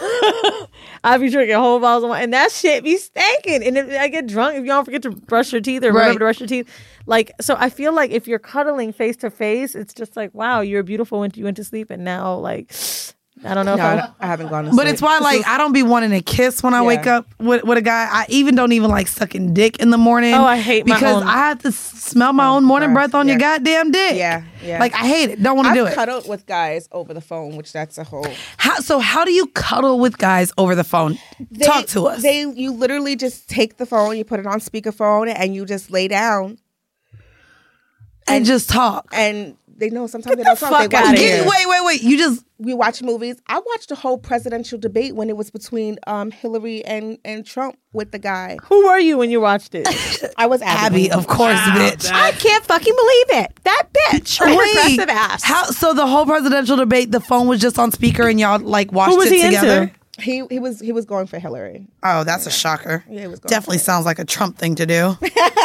I be drinking whole bottles of wine, and that shit be stinking. And if I get drunk, if you don't forget to brush your teeth or Right. remember to brush your teeth, like so, I feel like if you're cuddling face to face, it's just like, wow, you're beautiful when you went to sleep, and now like. I don't know No, if I, I, don't- I haven't gone to But sleep. it's why, like, I don't be wanting to kiss when I Yeah. wake up with, with a guy. I even don't even like sucking dick in the morning. Oh, I hate my because own- I have to s- smell my own morning breath. breath on your Yeah. goddamn dick. Yeah, yeah. Like I hate it. Don't want to I've do it. cuddled with guys over the phone, which that's a whole. How, so how do you cuddle with guys over the phone? They, Talk to us. They you literally just take the phone, you put it on speakerphone, and you just lay down, and just talk. and they know sometimes they don't talk. fuck They watch outta movies. here. Get- wait, wait, wait. You just We watch movies. I watched the whole presidential debate when it was between um, Hillary and, and Trump with the guy. who were you when you watched it? I was Abby, Abby. of course, bitch. I can't fucking believe it. That bitch, her Wait, progressive ass. How? So the whole presidential debate, the phone was just on speaker, and y'all like watched Who was it he together. into? He he was he was going for Hillary. Oh, that's a shocker. Yeah, he was going Definitely for it. sounds like a Trump thing to do.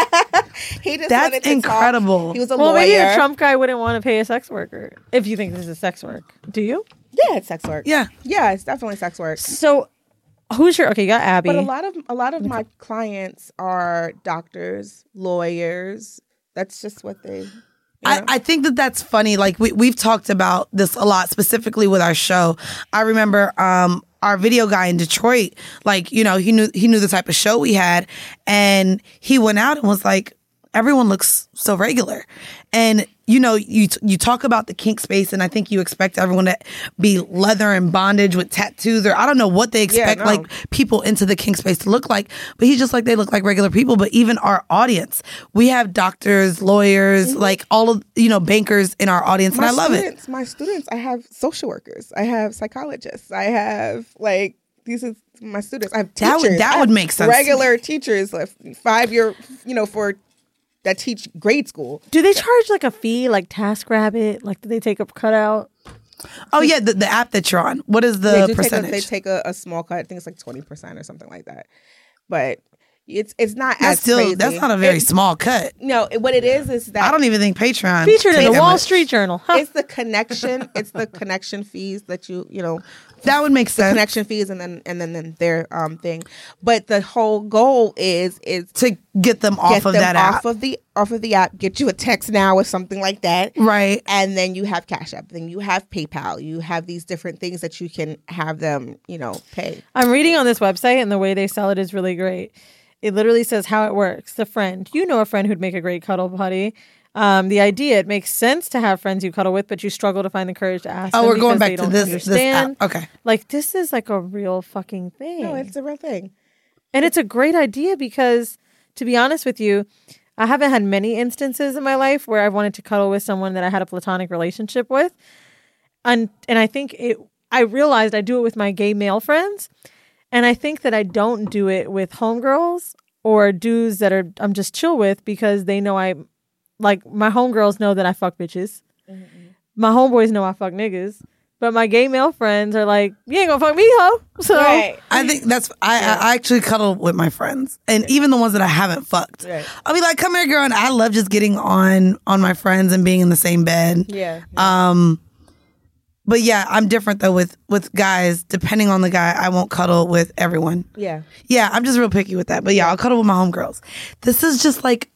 He just That's wanted to incredible. Talk. He was a Well, lawyer. maybe a Trump guy wouldn't want to pay a sex worker. If you think this is sex work, do you? Yeah, it's sex work. Yeah. yeah, it's definitely sex work. So, who's your okay? You got Abby. But a lot of a lot of my clients are doctors, lawyers. That's just what they. you I, know. I think that that's funny. Like we we've talked about this a lot, specifically with our show. I remember um, our video guy in Detroit. Like you know, he knew he knew the type of show we had, and he went out and was like, everyone looks so regular. And, you know, you you talk about the kink space, and I think you expect everyone to be leather and bondage with tattoos, or I don't know what they expect, no. like, people into the kink space to look like. But he's just like, they look like regular people. But even our audience, we have doctors, lawyers, Mm-hmm. like all of, you know, bankers in our audience. My and I love students, it. My students, I have social workers. I have psychologists. I have, like, these are my students. I have That teachers. would- that I would have make sense to Regular teachers, like five year, you know, for that teach grade school. Do they charge like a fee, like TaskRabbit? Like, do they take a cutout? Oh, yeah, the, the app that you're on. What is the they do percentage? Take a, they take a, a small cut. I think it's like twenty percent or something like that. But it's it's not that's as still, crazy. that's not a very It- small cut. No, it- what it is is that I don't even think Patreon Featured in pays the that Wall much. Street Journal. Huh. it's the connection. It's the connection fees that you you know. That would make sense. Connection fees and then and then, then their um thing, but the whole goal is is To get them off get of them that off app. of the off of the app. Get you a text now or something like that, Right. and then you have Cash App. Then you have PayPal. You have these different things that you can have them you know pay. I'm reading on this website, and the way they sell it is really great. It literally says how it works. The friend, you know, a friend who'd make a great cuddle buddy. Um, the idea, it makes sense to have friends you cuddle with, but you struggle to find the courage to ask Oh, them we're going because back they to don't this, this understand. app. Okay. Like, this is like a real fucking thing. No, it's a real thing. And it's a great idea because, to be honest with you, I haven't had many instances in my life where I wanted to cuddle with someone that I had a platonic relationship with. And and I think it I realized I do it with my gay male friends. And I think that I don't do it with homegirls or dudes that are I'm just chill with because they know I like my homegirls know that I fuck bitches. Mm-hmm. My homeboys know I fuck niggas. But my gay male friends are like, you ain't gonna fuck me, ho. So Right. I think that's I, I actually cuddle with my friends, and even the ones that I haven't fucked. Right. I'll be like, "Come here, girl," and I love just getting on on my friends and being in the same bed. Yeah. Um, but yeah, I'm different though with with guys. Depending on the guy, I won't cuddle with everyone. Yeah. Yeah, I'm just real picky with that. But yeah, I'll cuddle with my homegirls. This is just like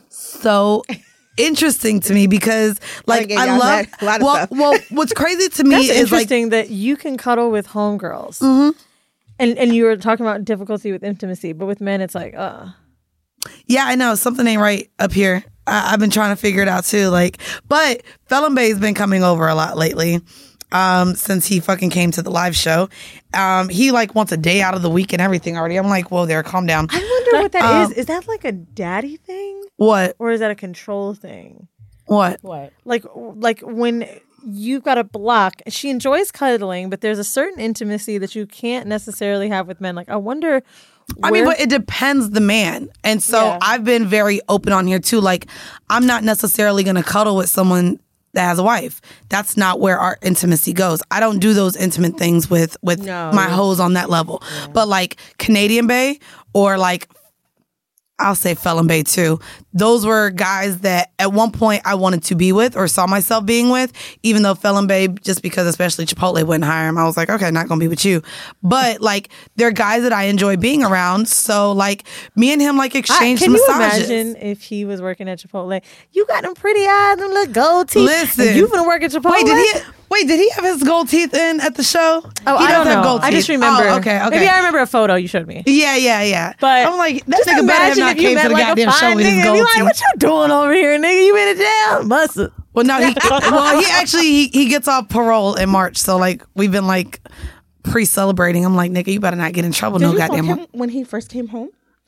so interesting to me because like get I y'all love that- a lot of well, stuff. well, what's crazy to me That's is like interesting that you can cuddle with homegirls. Mm-hmm. And and you were talking about difficulty with intimacy, but with men, it's like, uh. yeah, I know something ain't right up here. I, I've been trying to figure it out too. Like, but Felon Bay's been coming over a lot lately. Um, since he fucking came to the live show, um, he like wants a day out of the week and everything already. I'm like, whoa, there, calm down. I wonder what that is. Um, Is that like a daddy thing? What? Or is that a control thing? What? What? Like, like when you've got a block, she enjoys cuddling, but there's a certain intimacy that you can't necessarily have with men. Like, I wonder. I mean, where- but it depends the man. And so Yeah. I've been very open on here too. Like, I'm not necessarily going to cuddle with someone that has a wife. That's not where our intimacy goes. I don't do those intimate things with, with No. my hoes on that level. But like Canadian Bay or like, I'll say Felon Bay too. Those were guys that at one point I wanted to be with or saw myself being with, even though Felon Bay, just because especially Chipotle wouldn't hire him, I was like, okay, not gonna be with you. But like, they're guys that I enjoy being around. So like, me and him like I, exchanged can you massages. imagine if he was working at Chipotle? You got them pretty eyes, them little gold teeth. Listen. and you finna work at Chipotle? Wait, did he? Wait, did he have his gold teeth in at the show? Oh, he I don't does have know. gold I just teeth. remember. Oh, okay, okay. Maybe I remember a photo you showed me. Yeah, yeah, yeah. But I'm like, that just nigga better have imagine not if you came to met the like a goddamn show fine with his nigga and gold be like, teeth. what you doing over here, nigga? You in a jail? Must have. Well, no, he well he actually he, he gets off parole in March, so like we've been like pre-celebrating. I'm like, nigga, you better not get in trouble, Did no you goddamn fuck more. him when he first came home?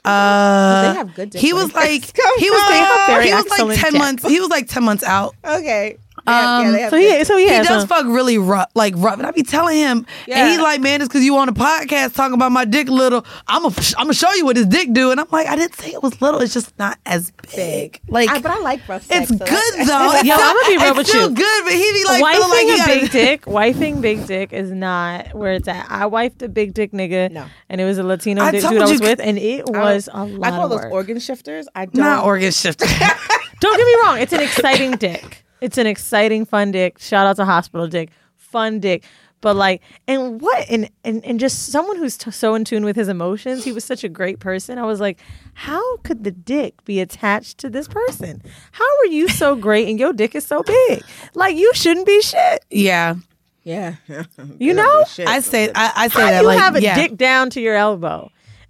Uh, They have good dick he when was they like first come he was home. They have very he was like excellent ten dick. months. He was like ten months out. Okay. Yeah, Um, yeah, they have So good- he, so he, He has does some- fuck really rough, like rough. And I be telling him, Yeah. and he's like, "Man, it's because you on a podcast talking about my dick little. I'm gonna, I'm gonna show you what his dick do." And I'm like, I didn't say it was little. It's just not as big. Like, I, but I like rough sex. it's so good that's- though. It's Yo, still- I'ma be real it's with still you. good, but he be like, wifing feeling like he a gotta- big dick, wifing big dick is not where it's at. I wifed a big dick nigga, No. and it was a Latino I dick told dude I you was c- with, and it was a lot I call of those work. organ shifters. I don't. Not organ shifter. Don't get me wrong, it's an exciting dick. It's an exciting, fun dick. Shout out to Hospital Dick, fun dick. But like, and what, and and, and just someone who's t- so in tune with his emotions. He was such a great person. I was like, how could the dick be attached to this person? How are you so great and your dick is so big? Like, you shouldn't be shit. Yeah, Yeah. You know? I say, I, I say How that do you like, have a yeah. dick down to your elbow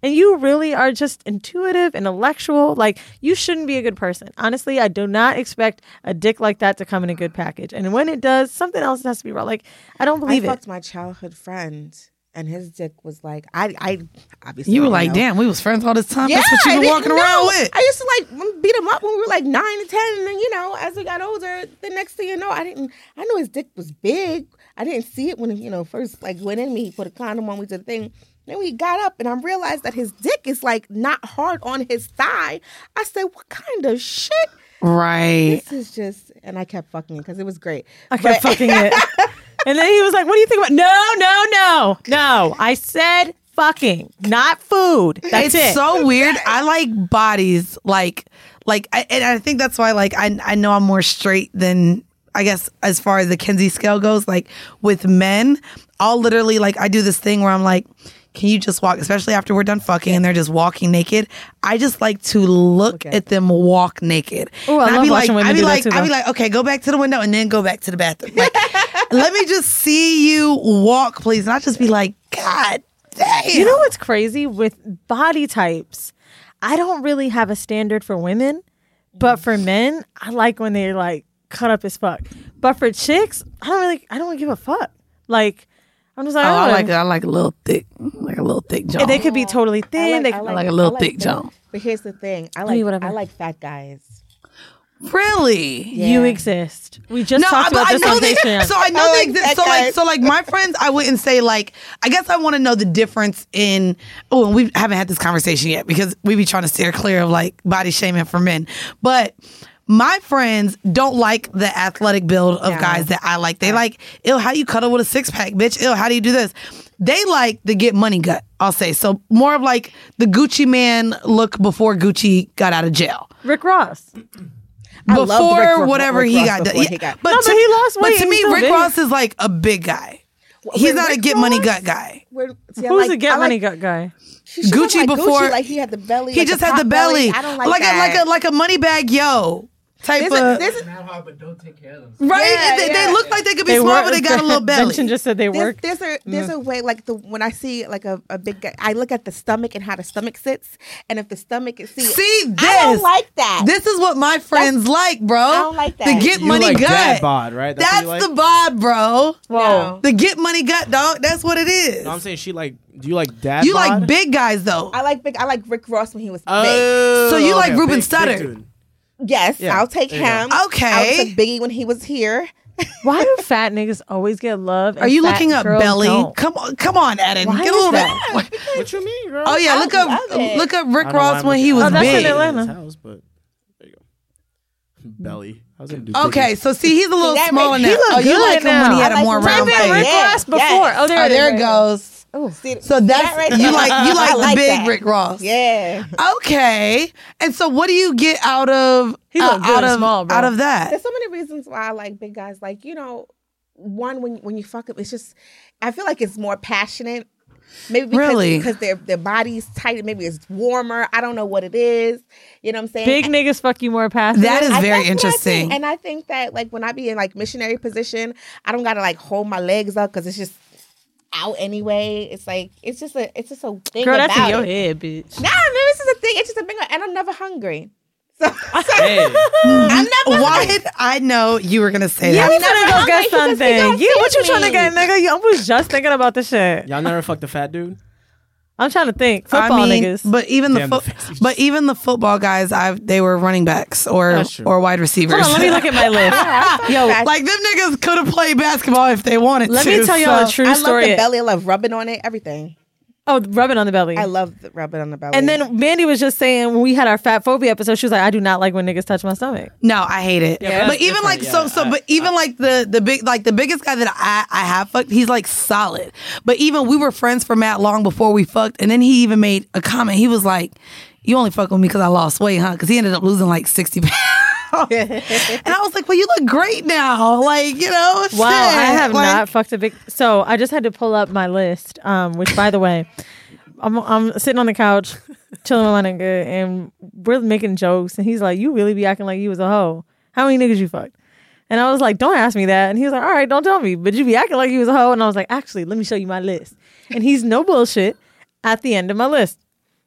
and you really are just intuitive, intellectual, like you shouldn't be a good person. Honestly, I do not expect a dick like that to come in a good package. And when it does, something else has to be wrong. Like, I don't believe I it. fucked my childhood friend, and his dick was like, I, I obviously You were don't like, know. damn, we was friends all this time. Yeah, That's what I you been didn't walking around know. with. I used to like beat him up when we were like nine and ten, and then you know, as we got older, the next thing you know, I didn't. I knew his dick was big. I didn't see it when it, you know first like went in me. He put a condom on. We did the thing. Then we got up, and I realized that his dick is like not hard on his thigh. I said, "What kind of shit?" Right. This is just, and I kept fucking it because it was great. I kept But- fucking it. And then he was like, what do you think about No, no, no, no. I said fucking, not food. That's it's it. so weird. I like bodies, like, like, I, and I think that's why, like, I, I know I'm more straight than, I guess, as far as the Kinsey scale goes. Like, with men, I'll literally, like, I do this thing where I'm like, can you just walk, especially after we're done fucking and they're just walking naked. I just like to look, Look at at them walk naked. Ooh, I And I'd love be like, watching women I'd be do that like, too, I'd be though. like, okay, go back to the window and then go back to the bathroom. Like, let me just see you walk, please. And I just be like, God damn. You know what's crazy with body types? I don't really have a standard for women, but for men, I like when they're like cut up as fuck. But for chicks, I don't really, I don't really give a fuck. Like, I'm just like, Oh, I oh, like I like a little thick, like a little thick jaw. And they could be totally thin. they I could, I like a little thick that. jaw. But here's the thing: I mean, like whatever. I like fat guys. Really? You Yeah. exist. We just No, talked I, about I this know on they. Patreon. So I know I they like exist. that So like, guy. so like my friends, I wouldn't say like. I guess I want to know the difference in. Oh, and we haven't had this conversation yet because we be trying to steer clear of like body shaming for men, but. My friends don't like the athletic build of No. guys that I like. They like, ew, how do you cuddle with a six pack, bitch? Ew, how do you do this? They like the get money gut, I'll say. So more of like the Gucci man look before Gucci got out of jail. Rick Ross. I loved Before Rick Ro- whatever Rick he Ross got, before yeah, he got- But No, to, but he lost But weight to and me, he's still Rick big. Ross is like a big guy. He's With not a Rick get money Ross, gut guy. Where, see, I Who's like- the get I like- money gut guy? She should Gucci look like before- Gucci, like he had the belly. He like just the had the pot belly, I don't like, like that. a like a like a money bag yo type There's of a, there's a, Not hard, but don't take care of themselves. right. Yeah, they, they yeah. look like they could be They small, work- but they got a little belly. Benson just said they there's, work. there's a there's a way like the when I see like a, a big guy, I look at the stomach and how the stomach sits, and if the stomach is see, See this? I don't like that. This is what my friends like, bro. I don't like The that. get You money like gut. dad bod, right? That's That's what you the like? bod, bro. Whoa. The get money gut, dog. That's what it is. No, I'm saying she like. Do you like dad You bod? like big guys though. I like big. I like Rick Ross when he was big. Oh, So you like okay, Ruben big- Studdard? big dude. Yes, Yeah, I'll take there you go. him. Okay. I took Biggie when he was here. Why do fat niggas always get love? Are and you fat looking up girls belly? don't? Come on, come on, Eden. Why Get a is little that? bit. What you mean, girl? Oh yeah, I look up love it. look up I Rick don't know why Ross I'm when he looking was Oh, that's in big. Atlanta. His house, but there you go. Belly. I was gonna do. Okay, bigger. so see, he's a little that smaller makes- now. he look Oh, you good like him when he now. had I a like more him round when Wait a minute, face. Rick Yeah. Ross before. Yes. Oh, there, Oh, it is, there it right goes. Oh, see, So see that's that right you there? like you like I the like big that. Rick Ross. Yeah. Okay. And so what do you get out of He uh, look good out and of small, bro. out of that? There's so many reasons why I like big guys. Like, you know, one when when you fuck up, it's just I feel like it's more passionate. Maybe because, Really? because their their body's tight. Maybe it's warmer. I don't know what it is. You know what I'm saying? Big niggas fuck you more passionate. That is I- very that's what I interesting. think. And I think that like when I be in like missionary position, I don't gotta like hold my legs up because it's just out anyway. It's like it's just a it's just a thing Girl, about that's in your it. head, bitch. Nah, no, this is a thing. It's just a thing, and I'm never hungry. So, Hey, I'm never. Why did I know you were gonna say Yeah, that? we never finna go hungry. get He just- he something. don't Yeah, what you feed trying to me. get, nigga? You- I was just thinking about this shit. y'all never fucked a fat dude? I'm trying to think. Football I mean, niggas. but even the Damn, fo- the face. but even the football guys, I they were running backs or That's true. or wide receivers. Hold on, let me look at my list. Yo, Like them niggas could have played basketball if they wanted let to. me tell y'all so- a true I love story. the belly. I love rubbing on it. Everything. Oh, rubbing on the belly. I love the rubbing on the belly. And then Mandy was just saying when we had our fat phobia episode, she was like, I do not like when niggas touch my stomach. No, I hate it. Yeah, but but that's even like different. so Yeah, so I- but even like the the big like the biggest guy that I I have fucked, he's like solid. But even we were friends for Matt long before we fucked, and then he even made a comment. He was like, "You only fuck with me because I lost weight, huh?" Because he ended up losing like sixty pounds. And I was like, "Well, you look great now." Like, you know, Wow, shit. I have Like, not fucked a big. So I just had to pull up my list, um, which by the way, I'm I'm sitting on the couch chilling with my nigga, and we're making jokes, and he's like, "You really be acting like you was a hoe? How many niggas you fucked?" And I was like, "Don't ask me that." And he was like, "All right, don't tell me, but you be acting like you was a hoe." And I was like, "Actually, let me show you my list." And he's no bullshit at the end of my list.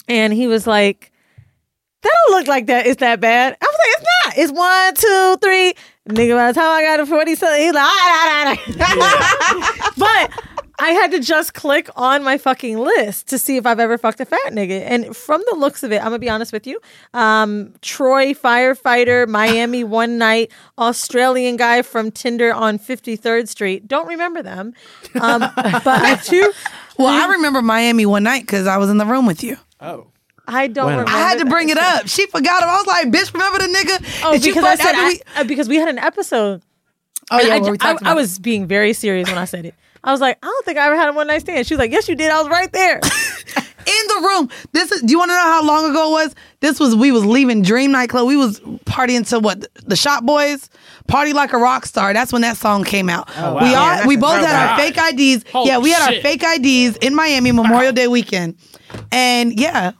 And he was like, that don't look like that. It's that bad. I was like, it's not. It's one, two, three. Nigga, by the time I got to forty-seven, he's like, ah, ah, ah. But I had to just click on my fucking list to see if I've ever fucked a fat nigga. And from the looks of it, I'm going to be honest with you. Um, Troy, firefighter, Miami one night, Australian guy from Tinder on fifty-third Street. Don't remember them. Um, but I do. Well, I remember Miami one night because I was in the room with you. Oh. I don't When? remember. I had to that. bring it up. She forgot him. I was like, bitch, remember the nigga? Oh, that you because I fucked said after I, we- uh, because we had an episode. Oh, And yeah, I, where we I, talked about I was being very serious when I said it. I was like, I don't think I ever had a one night stand. She was like, yes, you did. I was right there. in the room. This is. Do you want to know how long ago it was? This was. We was leaving Dream Nightclub. We was partying to what the Shop Boys. Party Like a Rock Star. That's when that song came out. Oh, wow. We all. Yeah, we that's- both oh, had our God. fake I Ds. Holy yeah, we had our shit. fake I Ds in Miami Memorial Day weekend, and yeah,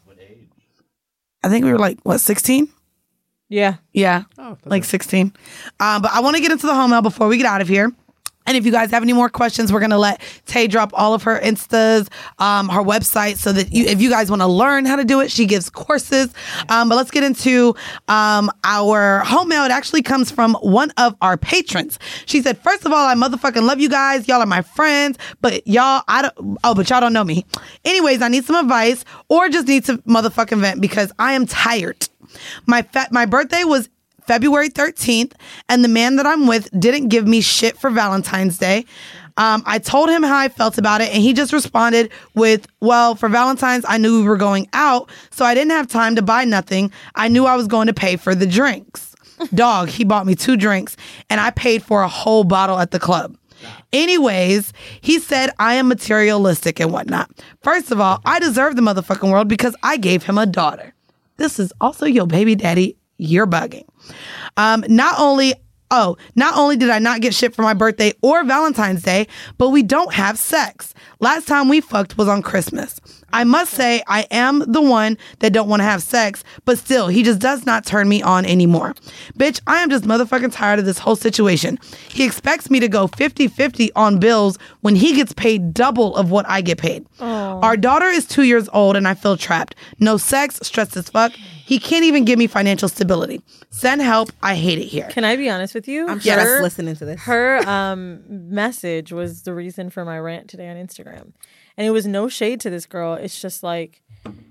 I think we were like what sixteen. Yeah. Yeah, Oh, that's like sixteen. Um, but I want to get into the home mail before we get out of here. And if you guys have any more questions, we're going to let Tay drop all of her Instas, um, her website, so that you, if you guys want to learn how to do it, she gives courses. Um, but let's get into um, our home mail. It actually comes from one of our patrons. She said, first of all, I motherfucking love you guys. Y'all are my friends. But y'all, I don't, oh, but y'all don't know me. Anyways, I need some advice or just need to motherfucking vent because I am tired. My fa- my birthday was February thirteenth, and the man that I'm with didn't give me shit for Valentine's Day. Um, I told him how I felt about it, and he just responded with, well, for Valentine's, I knew we were going out, so I didn't have time to buy nothing. I knew I was going to pay for the drinks. Dog, he bought me two drinks, and I paid for a whole bottle at the club. Anyways, he said I am materialistic and whatnot. First of all, I deserve the motherfucking world because I gave him a daughter. This is also your baby daddy. You're bugging. Um, not only, oh, not only did I not get shit for my birthday or Valentine's Day, but we don't have sex. Last time we fucked was on Christmas. I must say I am the one that don't want to have sex, but still, he just does not turn me on anymore. Bitch, I am just motherfucking tired of this whole situation. He expects me to go fifty-fifty on bills when he gets paid double of what I get paid. Oh. Our daughter is two years old and I feel trapped. No sex, stressed as fuck. He can't even give me financial stability. Send help. I hate it here. Can I be honest with you? I'm sure Her- that's listening to this. Her um, message was the reason for my rant today on Instagram. And it was no shade to this girl. It's just like,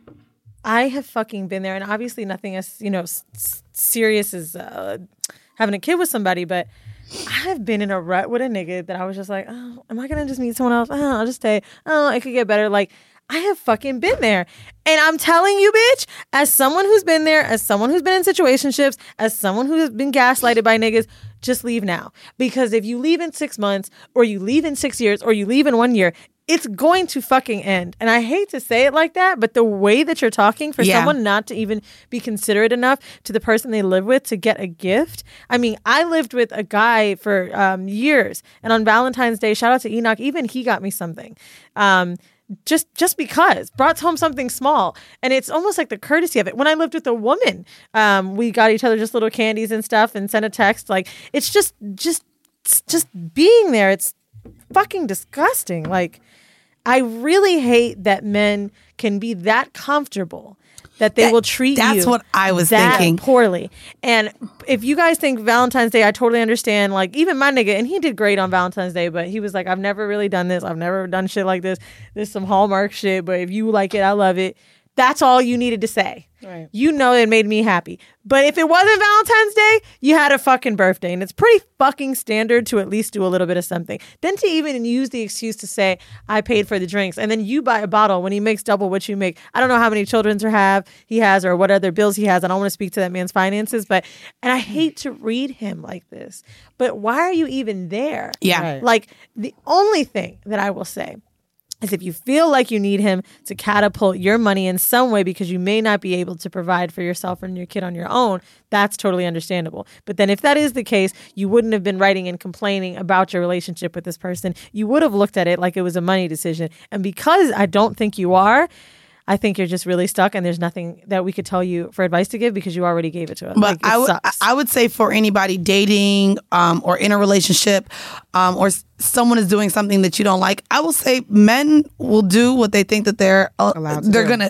I have fucking been there. And obviously nothing as, you know, s- s- serious as uh, having a kid with somebody. But I have been in a rut with a nigga that I was just like, oh, am I going to just meet someone else? Oh, I'll just stay. Oh, it could get better. Like, I have fucking been there. And I'm telling you, bitch, as someone who's been there, as someone who's been in situationships, as someone who has been gaslighted by niggas, just leave now. Because if you leave in six months or you leave in six years or you leave in one year, it's going to fucking end. And I hate to say it like that, but the way that you're talking for Yeah. someone not to even be considerate enough to the person they live with to get a gift. I mean, I lived with a guy for um, years. And on Valentine's Day, shout out to Enoch, even he got me something. Um, just just because brought home something small, and it's almost like the courtesy of it. When I lived with a woman, um we got each other just little candies and stuff and sent a text. Like, it's just just it's just being there. It's fucking disgusting. Like, I really hate that men can be that comfortable that they That- will treat you that's what I was that thinking. poorly. And if you guys think Valentine's Day, I totally understand. Like, even my nigga, and he did great on Valentine's Day, but he was like, I've never really done this. I've never done shit like this. This is some Hallmark shit, but if you like it, I love it. That's all you needed to say. Right. You know it made me happy. But if it wasn't Valentine's Day, you had a fucking birthday. And it's pretty fucking standard to at least do a little bit of something. Then to even use the excuse to say, I paid for the drinks. And then you buy a bottle when he makes double what you make. I don't know how many children or have he has or what other bills he has. I don't want to speak to that man's finances. But, and I hate to read him like this. But why are you even there? Yeah. Right. Like, the only thing that I will say is if you feel like you need him to catapult your money in some way because you may not be able to provide for yourself and your kid on your own, that's totally understandable. But then if that is the case, you wouldn't have been writing and complaining about your relationship with this person. You would have looked at it like it was a money decision. And because I don't think you are, I think you're just really stuck, and there's nothing that we could tell you for advice to give because you already gave it to us. But Like, it I would sucks. I would say for anybody dating um, or in a relationship um, or s- someone is doing something that you don't like, I will say men will do what they think that they're uh, Allowed to they're do. gonna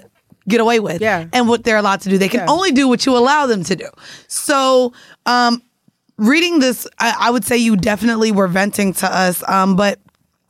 get away with Yeah. and what they're allowed to do. They can Yeah. only do what you allow them to do. So, um, reading this, I, I would say you definitely were venting to us, um, but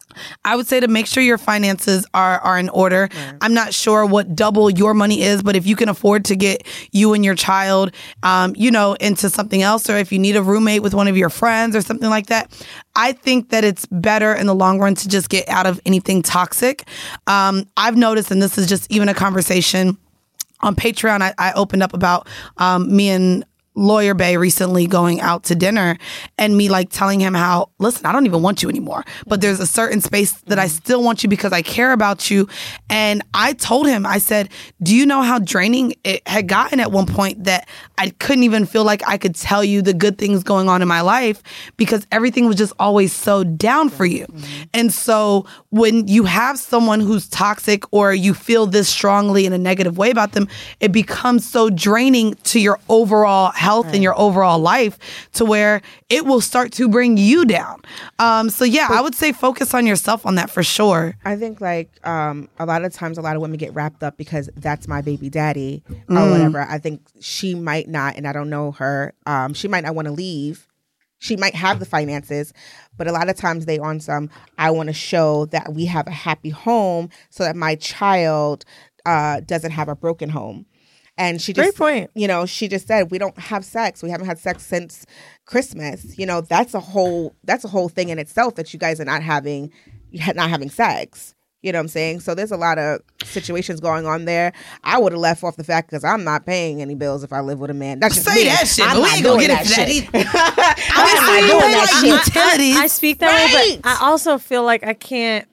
I would say to make sure your finances are are in order. Right. I'm not sure what double your money is, but if you can afford to get you and your child, um, you know, into something else, or if you need a roommate with one of your friends or something like that, I think that it's better in the long run to just get out of anything toxic. Um, I've noticed, and this is just even a conversation on Patreon, I, I opened up about um, me and Lawyer Bay recently going out to dinner and me like telling him how, listen, I don't even want you anymore, but there's a certain space that I still want you because I care about you. And I told him, I said, do you know how draining it had gotten at one point that I couldn't even feel like I could tell you the good things going on in my life because everything was just always so down for you. Mm-hmm. And so when you have someone who's toxic or you feel this strongly in a negative way about them, it becomes so draining to your overall health health in your overall life to where it will start to bring you down. Um, so yeah, I would say focus on yourself on that for sure. I think like um, a lot of times a lot of women get wrapped up because that's my baby daddy or Mm. whatever. I think she might not, and I don't know her, um, she might not want to leave. She might have the finances, but a lot of times they on some, I want to show that we have a happy home so that my child uh, doesn't have a broken home. And she just, Great point. you know, she just said, we don't have sex. We haven't had sex since Christmas. You know, that's a whole, that's a whole thing in itself that you guys are not having, not having sex. You know what I'm saying? So there's a lot of situations going on there. I would have left off the fact because I'm not paying any bills if I live with a man. That's just Say me. that shit, I'm but we not ain't gonna doing get into that shit. either. I'm not Obviously, doing we that like shit. utilities. I, I speak that way, Right. but I also feel like I can't.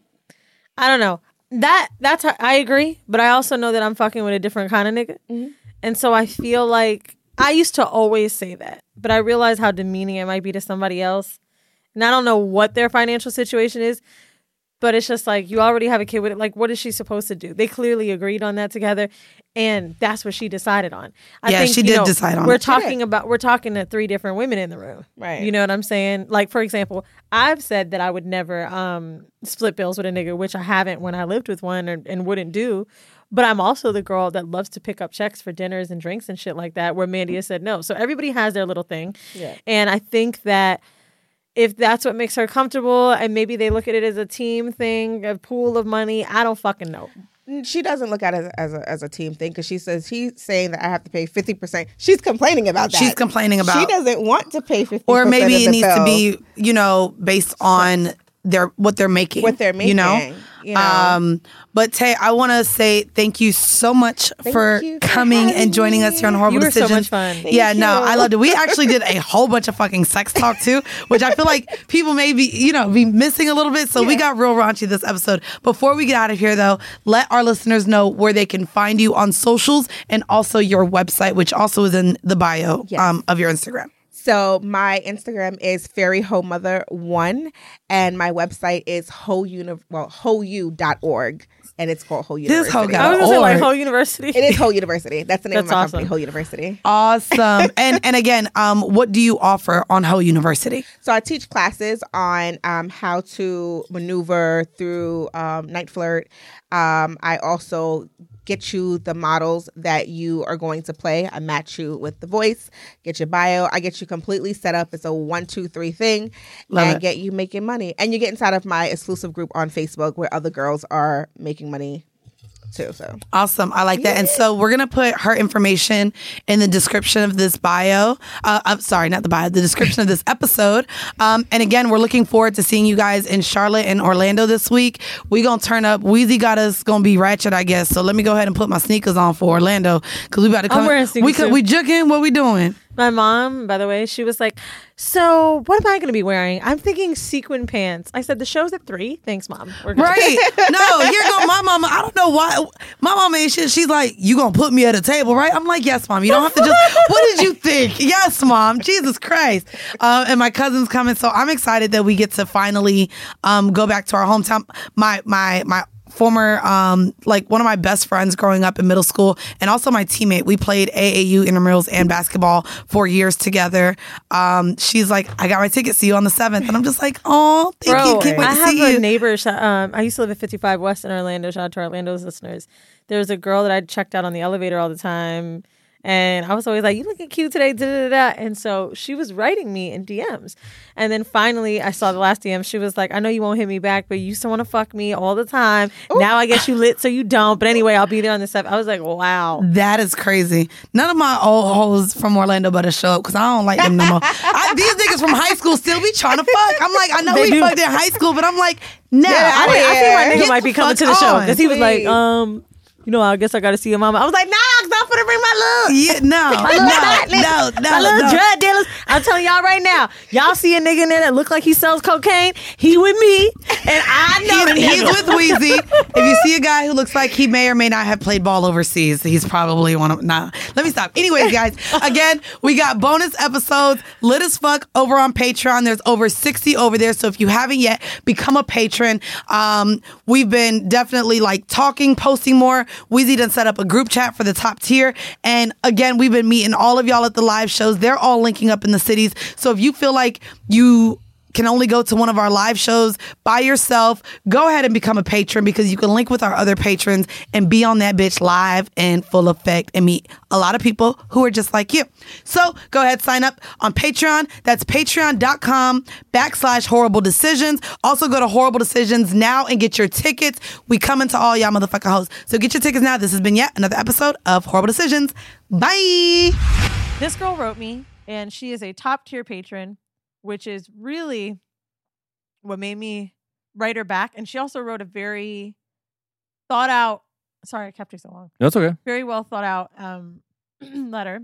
I don't know. That that's how, I agree, but I also know that I'm fucking with a different kind of nigga, Mm-hmm. and so I feel like I used to always say that, but I realize how demeaning it might be to somebody else, and I don't know what their financial situation is. But it's just like, you already have a kid with it. Like, what is she supposed to do? They clearly agreed on that together, and that's what she decided on. I Yeah, think, she you did know, decide on We're it. talking about, we're talking to three different women in the room. Right. You know what I'm saying? Like, for example, I've said that I would never um, split bills with a nigga, which I haven't when I lived with one or, and wouldn't do. But I'm also the girl that loves to pick up checks for dinners and drinks and shit like that, where Mandy has said no. So everybody has their little thing. Yeah. And I think that if that's what makes her comfortable, and maybe they look at it as a team thing, a pool of money, I don't fucking know. She doesn't look at it as a, as a team thing because she says he's saying that I have to pay fifty percent. She's complaining about that. She's complaining about, She doesn't want to pay fifty percent. or maybe of it the needs bill. to be, you know, based on their what they're making, What they're you know. making, you know. Um, but Tay, I want to say thank you so much Thank for you for coming having and joining us here on Horrible You were so Decisions. much fun. Thank yeah, no, you. I loved it. We actually did a whole bunch of fucking sex talk too, which I feel like people may be, you know, be missing a little bit. So we got real raunchy this episode. Before we get out of here, though, let our listeners know where they can find you on socials and also your website, which also is in the bio Yes. um, of your Instagram. So my Instagram is Fairy Ho Mother one, and my website is ho uni well hou dot org, and it's called Ho University. hoe got I was gonna say like Or- whole university. It is Ho University. That's the name That's of my awesome. company, Ho University. Awesome. and and again, um, what do you offer on Ho University? So I teach classes on um, how to maneuver through um, night flirt. Um, I also get you the models that you are going to play. I match you with the voice, get your bio. I get you completely set up. It's a one, two, three thing, Love and it. get you making money. And you get inside of my exclusive group on Facebook where other girls are making money too. So Awesome. I like that. And so we're going to put her information in the description of this bio. Uh, I'm sorry, not the bio, the description of this episode. Um, and again, we're looking forward to seeing you guys in Charlotte and Orlando this week. We going to turn up. Weezy got us going to be ratchet, I guess. So let me go ahead and put my sneakers on for Orlando because we about to come. I'm wearing sneakers we could, too. we juking. What we doing? My mom, by the way, she was like, so what am I going to be wearing? I'm thinking sequin pants. I said, the show's at three. Thanks, Mom. We're good. Right. No, here go my mama. I don't know why. My mama ain't shit. She's like, you gonna put me at a table, right? I'm like, yes, Mom. You don't have to just, what did you think? Yes, Mom. Jesus Christ. Uh, and my cousin's coming. So I'm excited that we get to finally um, go back to our hometown. My, my, my former, um, like one of my best friends growing up in middle school, and also my teammate. We played A A U intramurals and basketball for years together. Um, she's like, I got my ticket. See you on the seventh. And I'm just like, oh, thank Bro, you. Can't wait I to have see a you. neighbor. sh- Um, I used to live at fifty-five West in Orlando. Shout out to Orlando's listeners. There was a girl that I checked out on the elevator all the time. And I was always like, you looking cute today, da da da. And so she was writing me in D Ms. And then finally, I saw the last D M. She was like, I know you won't hit me back, but you used to want to fuck me all the time. Ooh. Now I guess you lit, so you don't. But anyway, I'll be there on the seventh. I was like, wow. That is crazy. None of my old hoes from Orlando better show up because I don't like them no more. I, these niggas from high school still be trying to fuck. I'm like, I know They we do. fucked in high school, but I'm like, no. Yeah, I, think- I think my nigga Get might be the coming to fuck the show on. because he was like, Please. um, you know, I guess I got to see your mama. I was like, nah, because I'm finna bring my look. Yeah, no, My little fat no, nigga. no, My no, little no. drug dealers. I'm telling y'all right now, y'all see a nigga in there that look like he sells cocaine. He with me, and I know the He's, he's nigga. with Wheezy. If you see a guy who looks like he may or may not have played ball overseas, he's probably one of. Nah, let me stop. Anyways, guys, again, we got bonus episodes, lit as fuck, over on Patreon. There's over sixty over there. So if you haven't yet, become a patron. Um, we've been definitely like talking, posting more. Wheezy done set up a group chat for the top tier. And again, we've been meeting all of y'all at the live shows. They're all linking up in the cities. So if you feel like you can only go to one of our live shows by yourself, go ahead and become a patron because you can link with our other patrons and be on that bitch live in full effect and meet a lot of people who are just like you. So go ahead, sign up on Patreon. That's patreon.com backslash horrible decisions. Also go to Horrible Decisions now and get your tickets. We coming to all y'all motherfucking hoes. So get your tickets now. This has been yet another episode of Horrible Decisions. Bye. This girl wrote me, and she is a top tier patron, which is really what made me write her back. And she also wrote a very thought out, sorry, I kept her so long. That's okay. Very well thought out um, letter.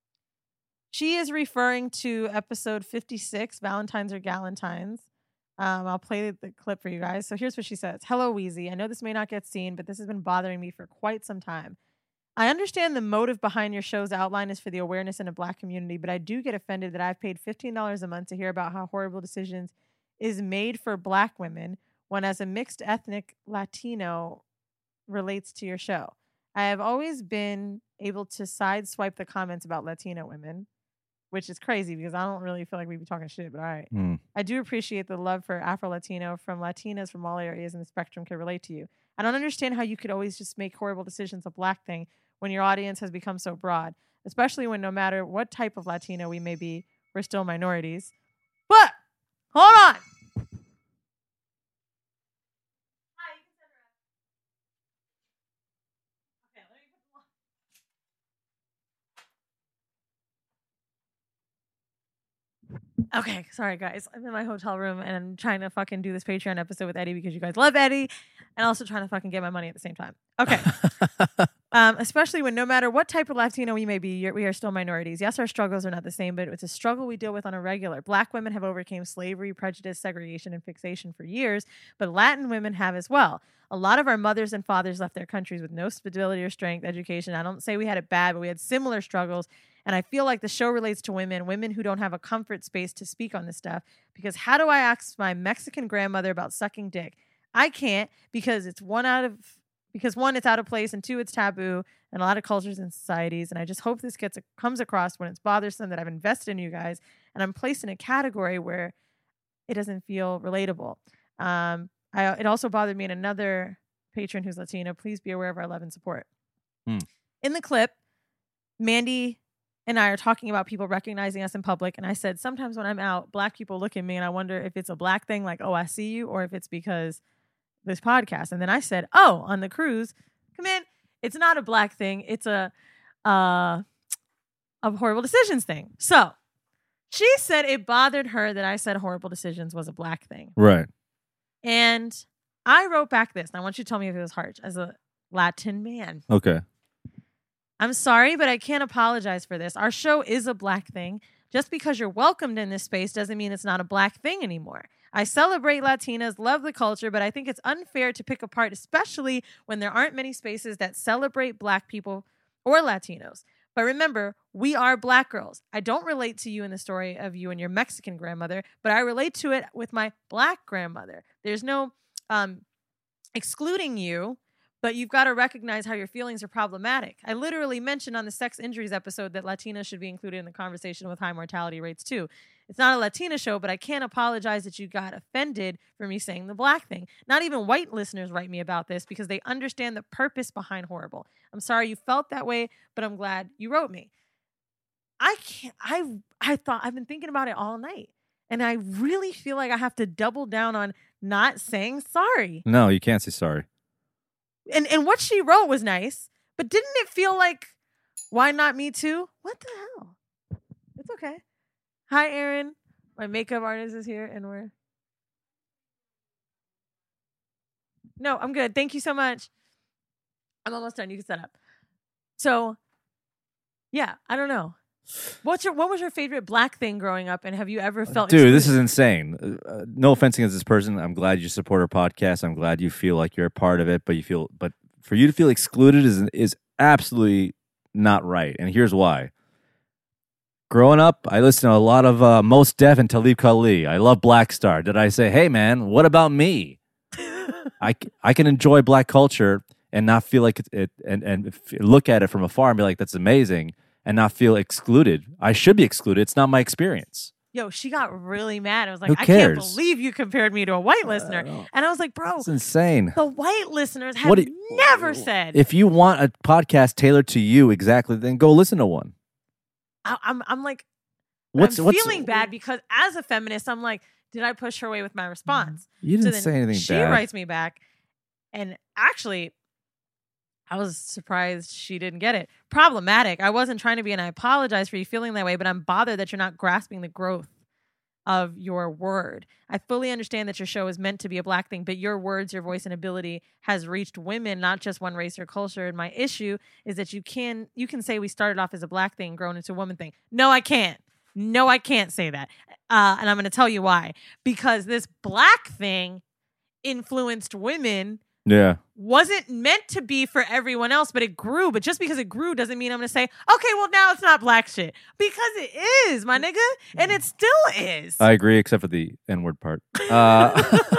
She is referring to episode fifty-six, Valentine's or Galentine's. Um, I'll play the clip for you guys. So here's what she says. Hello, Wheezy. I know this may not get seen, but this has been bothering me for quite some time. I understand the motive behind your show's outline is for the awareness in a Black community, but I do get offended that I've paid fifteen dollars a month to hear about how Horrible Decisions is made for Black women when as a mixed ethnic Latino relates to your show. I have always been able to sideswipe the comments about Latino women, which is crazy because I don't really feel like we'd be talking shit, but all right. Mm. I do appreciate the love for Afro-Latino from Latinas from all areas in the spectrum can relate to you. I don't understand how you could always just make Horrible Decisions a Black thing when your audience has become so broad, especially when no matter what type of Latino we may be, we're still minorities. But, hold on. Okay, sorry guys. I'm in my hotel room and I'm trying to fucking do this Patreon episode with Eddie because you guys love Eddie, and also trying to fucking get my money at the same time. Okay. um, especially when no matter what type of Latino we may be, you're, we are still minorities. Yes, our struggles are not the same, but it's a struggle we deal with on a regular. Black women have overcame slavery, prejudice, segregation, and fixation for years, but Latin women have as well. A lot of our mothers and fathers left their countries with no stability or strength, education. I don't say we had it bad, but we had similar struggles. And I feel like the show relates to women, women who don't have a comfort space to speak on this stuff. Because how do I ask my Mexican grandmother about sucking dick? I can't because it's one out of because one, it's out of place, and two, it's taboo in a lot of cultures and societies. And I just hope this gets comes across when it's bothersome that I've invested in you guys and I'm placed in a category where it doesn't feel relatable. Um, I, it also bothered me in another patron who's Latino. Please be aware of our love and support. Hmm. In the clip, Mandy and I are talking about people recognizing us in public. And I said, sometimes when I'm out, Black people look at me and I wonder if it's a Black thing, like, oh, I see you, or if it's because this podcast. And then I said, oh, on the cruise, come in. It's not a Black thing. It's a, uh, a Horrible Decisions thing. So she said it bothered her that I said Horrible Decisions was a Black thing. Right. And I wrote back this. And I want you to tell me if it was harsh as a Latin man. Okay. I'm sorry, but I can't apologize for this. Our show is a Black thing. Just because you're welcomed in this space doesn't mean it's not a Black thing anymore. I celebrate Latinas, love the culture, but I think it's unfair to pick apart, especially when there aren't many spaces that celebrate Black people or Latinos. But remember, we are Black girls. I don't relate to you in the story of you and your Mexican grandmother, but I relate to it with my Black grandmother. There's no um, excluding you, but you've got to recognize how your feelings are problematic. I literally mentioned on the sex injuries episode that Latinas should be included in the conversation with high mortality rates too. It's not a Latina show, but I can't apologize that you got offended for me saying the black thing. Not even white listeners write me about this because they understand the purpose behind horrible. I'm sorry you felt that way, but I'm glad you wrote me. I can't, I, I thought, I've been thinking about it all night. And I really feel like I have to double down on not saying sorry. No, you can't say sorry. And and what she wrote was nice, but didn't it feel like, why not me too? What the hell? It's okay. Hi, Aaron. My makeup artist is here, and we're... No, I'm good. Thank you so much. I'm almost done. You can set up. So, yeah, I don't know. What's your What was your favorite black thing growing up, and have you ever felt... Dude, excluded? this is insane. Uh, no offense against this person. I'm glad you support our podcast. I'm glad you feel like you're a part of it, but you feel, but for you to feel excluded is is absolutely not right. And here's why. Growing up, I listened to a lot of uh, Mos Def and Talib Kweli. I love Black Star. Did I say, hey, man, what about me? I, I can enjoy black culture and not feel like it, it and, and f- look at it from afar and be like, that's amazing, and not feel excluded. I should be excluded. It's not my experience. Yo, she got really mad. I was like, Who I can't cares? believe you compared me to a white listener. And I was like, bro, It's insane. the white listeners have What do- never said. If you want a podcast tailored to you exactly, then go listen to one. I, I'm, I'm like, What's I'm what's feeling bad because as a feminist, I'm like, did I push her away with my response? You didn't so then say anything she bad. writes me back, and actually, I was surprised she didn't get it. Problematic. I wasn't trying to be, and I apologize for you feeling that way, but I'm bothered that you're not grasping the growth of your word. I fully understand that your show is meant to be a black thing, but your words, your voice, and ability has reached women, not just one race or culture. And my issue is that you can you can say we started off as a black thing, grown into a woman thing. No, I can't. No, I can't say that. Uh, and I'm going to tell you why. Because this black thing influenced women. Yeah. Wasn't meant to be for everyone else, but it grew. But just because it grew doesn't mean I'm going to say, okay, well, now it's not black shit. Because it is, my nigga. And it still is. I agree, except for the N-word part. Uh,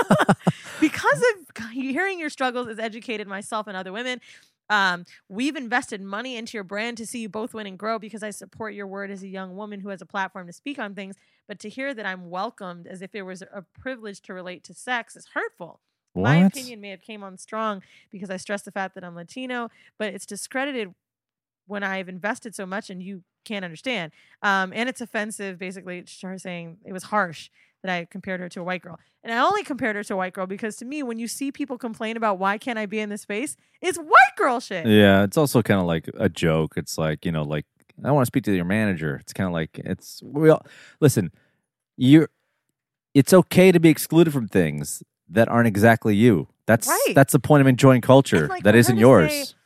Because of hearing your struggles as educated myself and other women, um, we've invested money into your brand to see you both win and grow because I support your word as a young woman who has a platform to speak on things. But to hear that I'm welcomed as if it was a privilege to relate to sex is hurtful. what? My opinion may have came on strong because I stress the fact that I'm Latino, but it's discredited when I've invested so much and you can't understand. Um, and it's offensive, basically, to her saying it was harsh that I compared her to a white girl. And I only compared her to a white girl because to me, when you see people complain about why can't I be in this space, it's white girl shit. Yeah, it's also kind of like a joke. It's like, you know, like, I want to speak to your manager. It's kind of like, it's, we all, listen, you're, it's okay to be excluded from things that aren't exactly you. That's Right. that's the point of enjoying culture And, like, that for her isn't to yours. say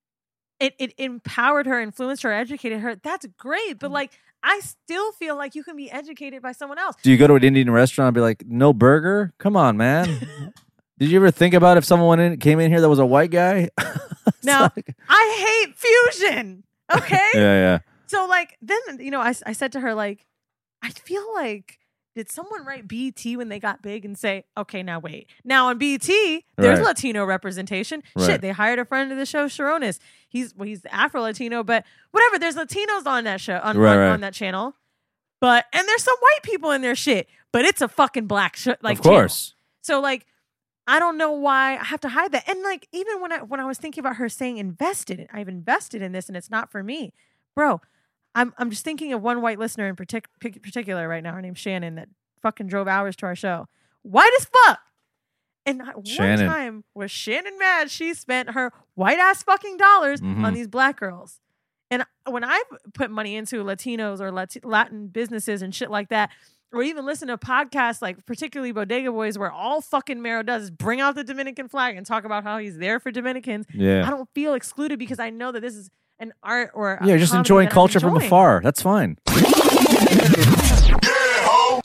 It, it empowered her, influenced her, educated her. That's great. But like, I still feel like you can be educated by someone else. Do you go to an Indian restaurant and be like, no burger? Come on, man. Did you ever think about if someone in, came in here that was a white guy? It's Now, like- I hate fusion. Okay? yeah, yeah. So like, then, you know, I, I said to her, like, I feel like, did someone write B E T when they got big and say, okay, now wait. Now on B E T, there's Right. Latino representation. Right. Shit, they hired a friend of the show, Sharonis. He's well, he's Afro-Latino, but whatever. There's Latinos on that show, on, Right, on, right. on that channel. But, and there's some white people in their shit, but it's a fucking black sh- like of course. channel. So like, I don't know why I have to hide that. And like, even when I when I was thinking about her saying invested, I've invested in this and it's not for me, bro. I'm I'm just thinking of one white listener in partic- pic- particular right now. Her name's Shannon that fucking drove hours to our show. White as fuck. And not Shannon. one time was Shannon mad she spent her white ass fucking dollars Mhm. on these black girls. And when I put money into Latinos or Lat- Latin businesses and shit like that, or even listen to podcasts like particularly Bodega Boys, where all fucking Mero does is bring out the Dominican flag and talk about how he's there for Dominicans. Yeah. I don't feel excluded because I know that this is an art or a Yeah, just comedy enjoying that I'm culture from enjoying. afar. That's fine.